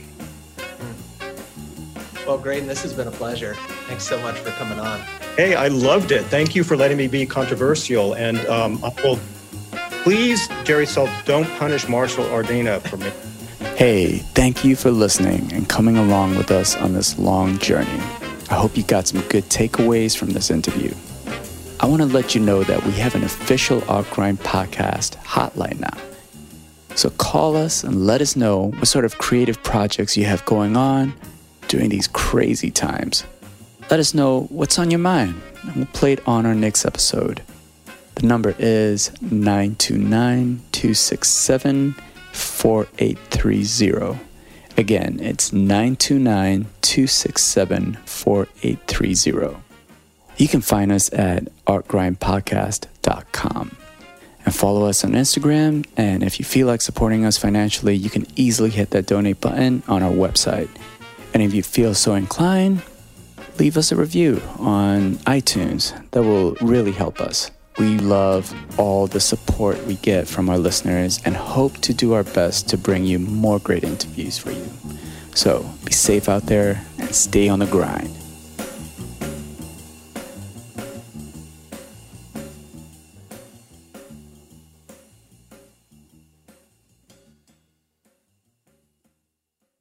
Well, Graydon, this has been a pleasure. Thanks so much for coming on. Hey, I loved it. Thank you for letting me be controversial. And um, I will, please, Jerry Saltz, don't punish Marshall Ardina for me. Hey, thank you for listening and coming along with us on this long journey. I hope you got some good takeaways from this interview. I want to let you know that we have an official Art Grind podcast hotline now. So call us and let us know what sort of creative projects you have going on during these crazy times. Let us know what's on your mind, and we'll play it on our next episode. The number is nine two nine, two six seven, four eight three zero. Again, it's nine two nine, two six seven, four eight three zero. You can find us at art grind podcast dot com and follow us on Instagram. And if you feel like supporting us financially, you can easily hit that donate button on our website. And if you feel so inclined, leave us a review on iTunes. That will really help us. We love all the support we get from our listeners and hope to do our best to bring you more great interviews for you. So be safe out there and stay on the grind.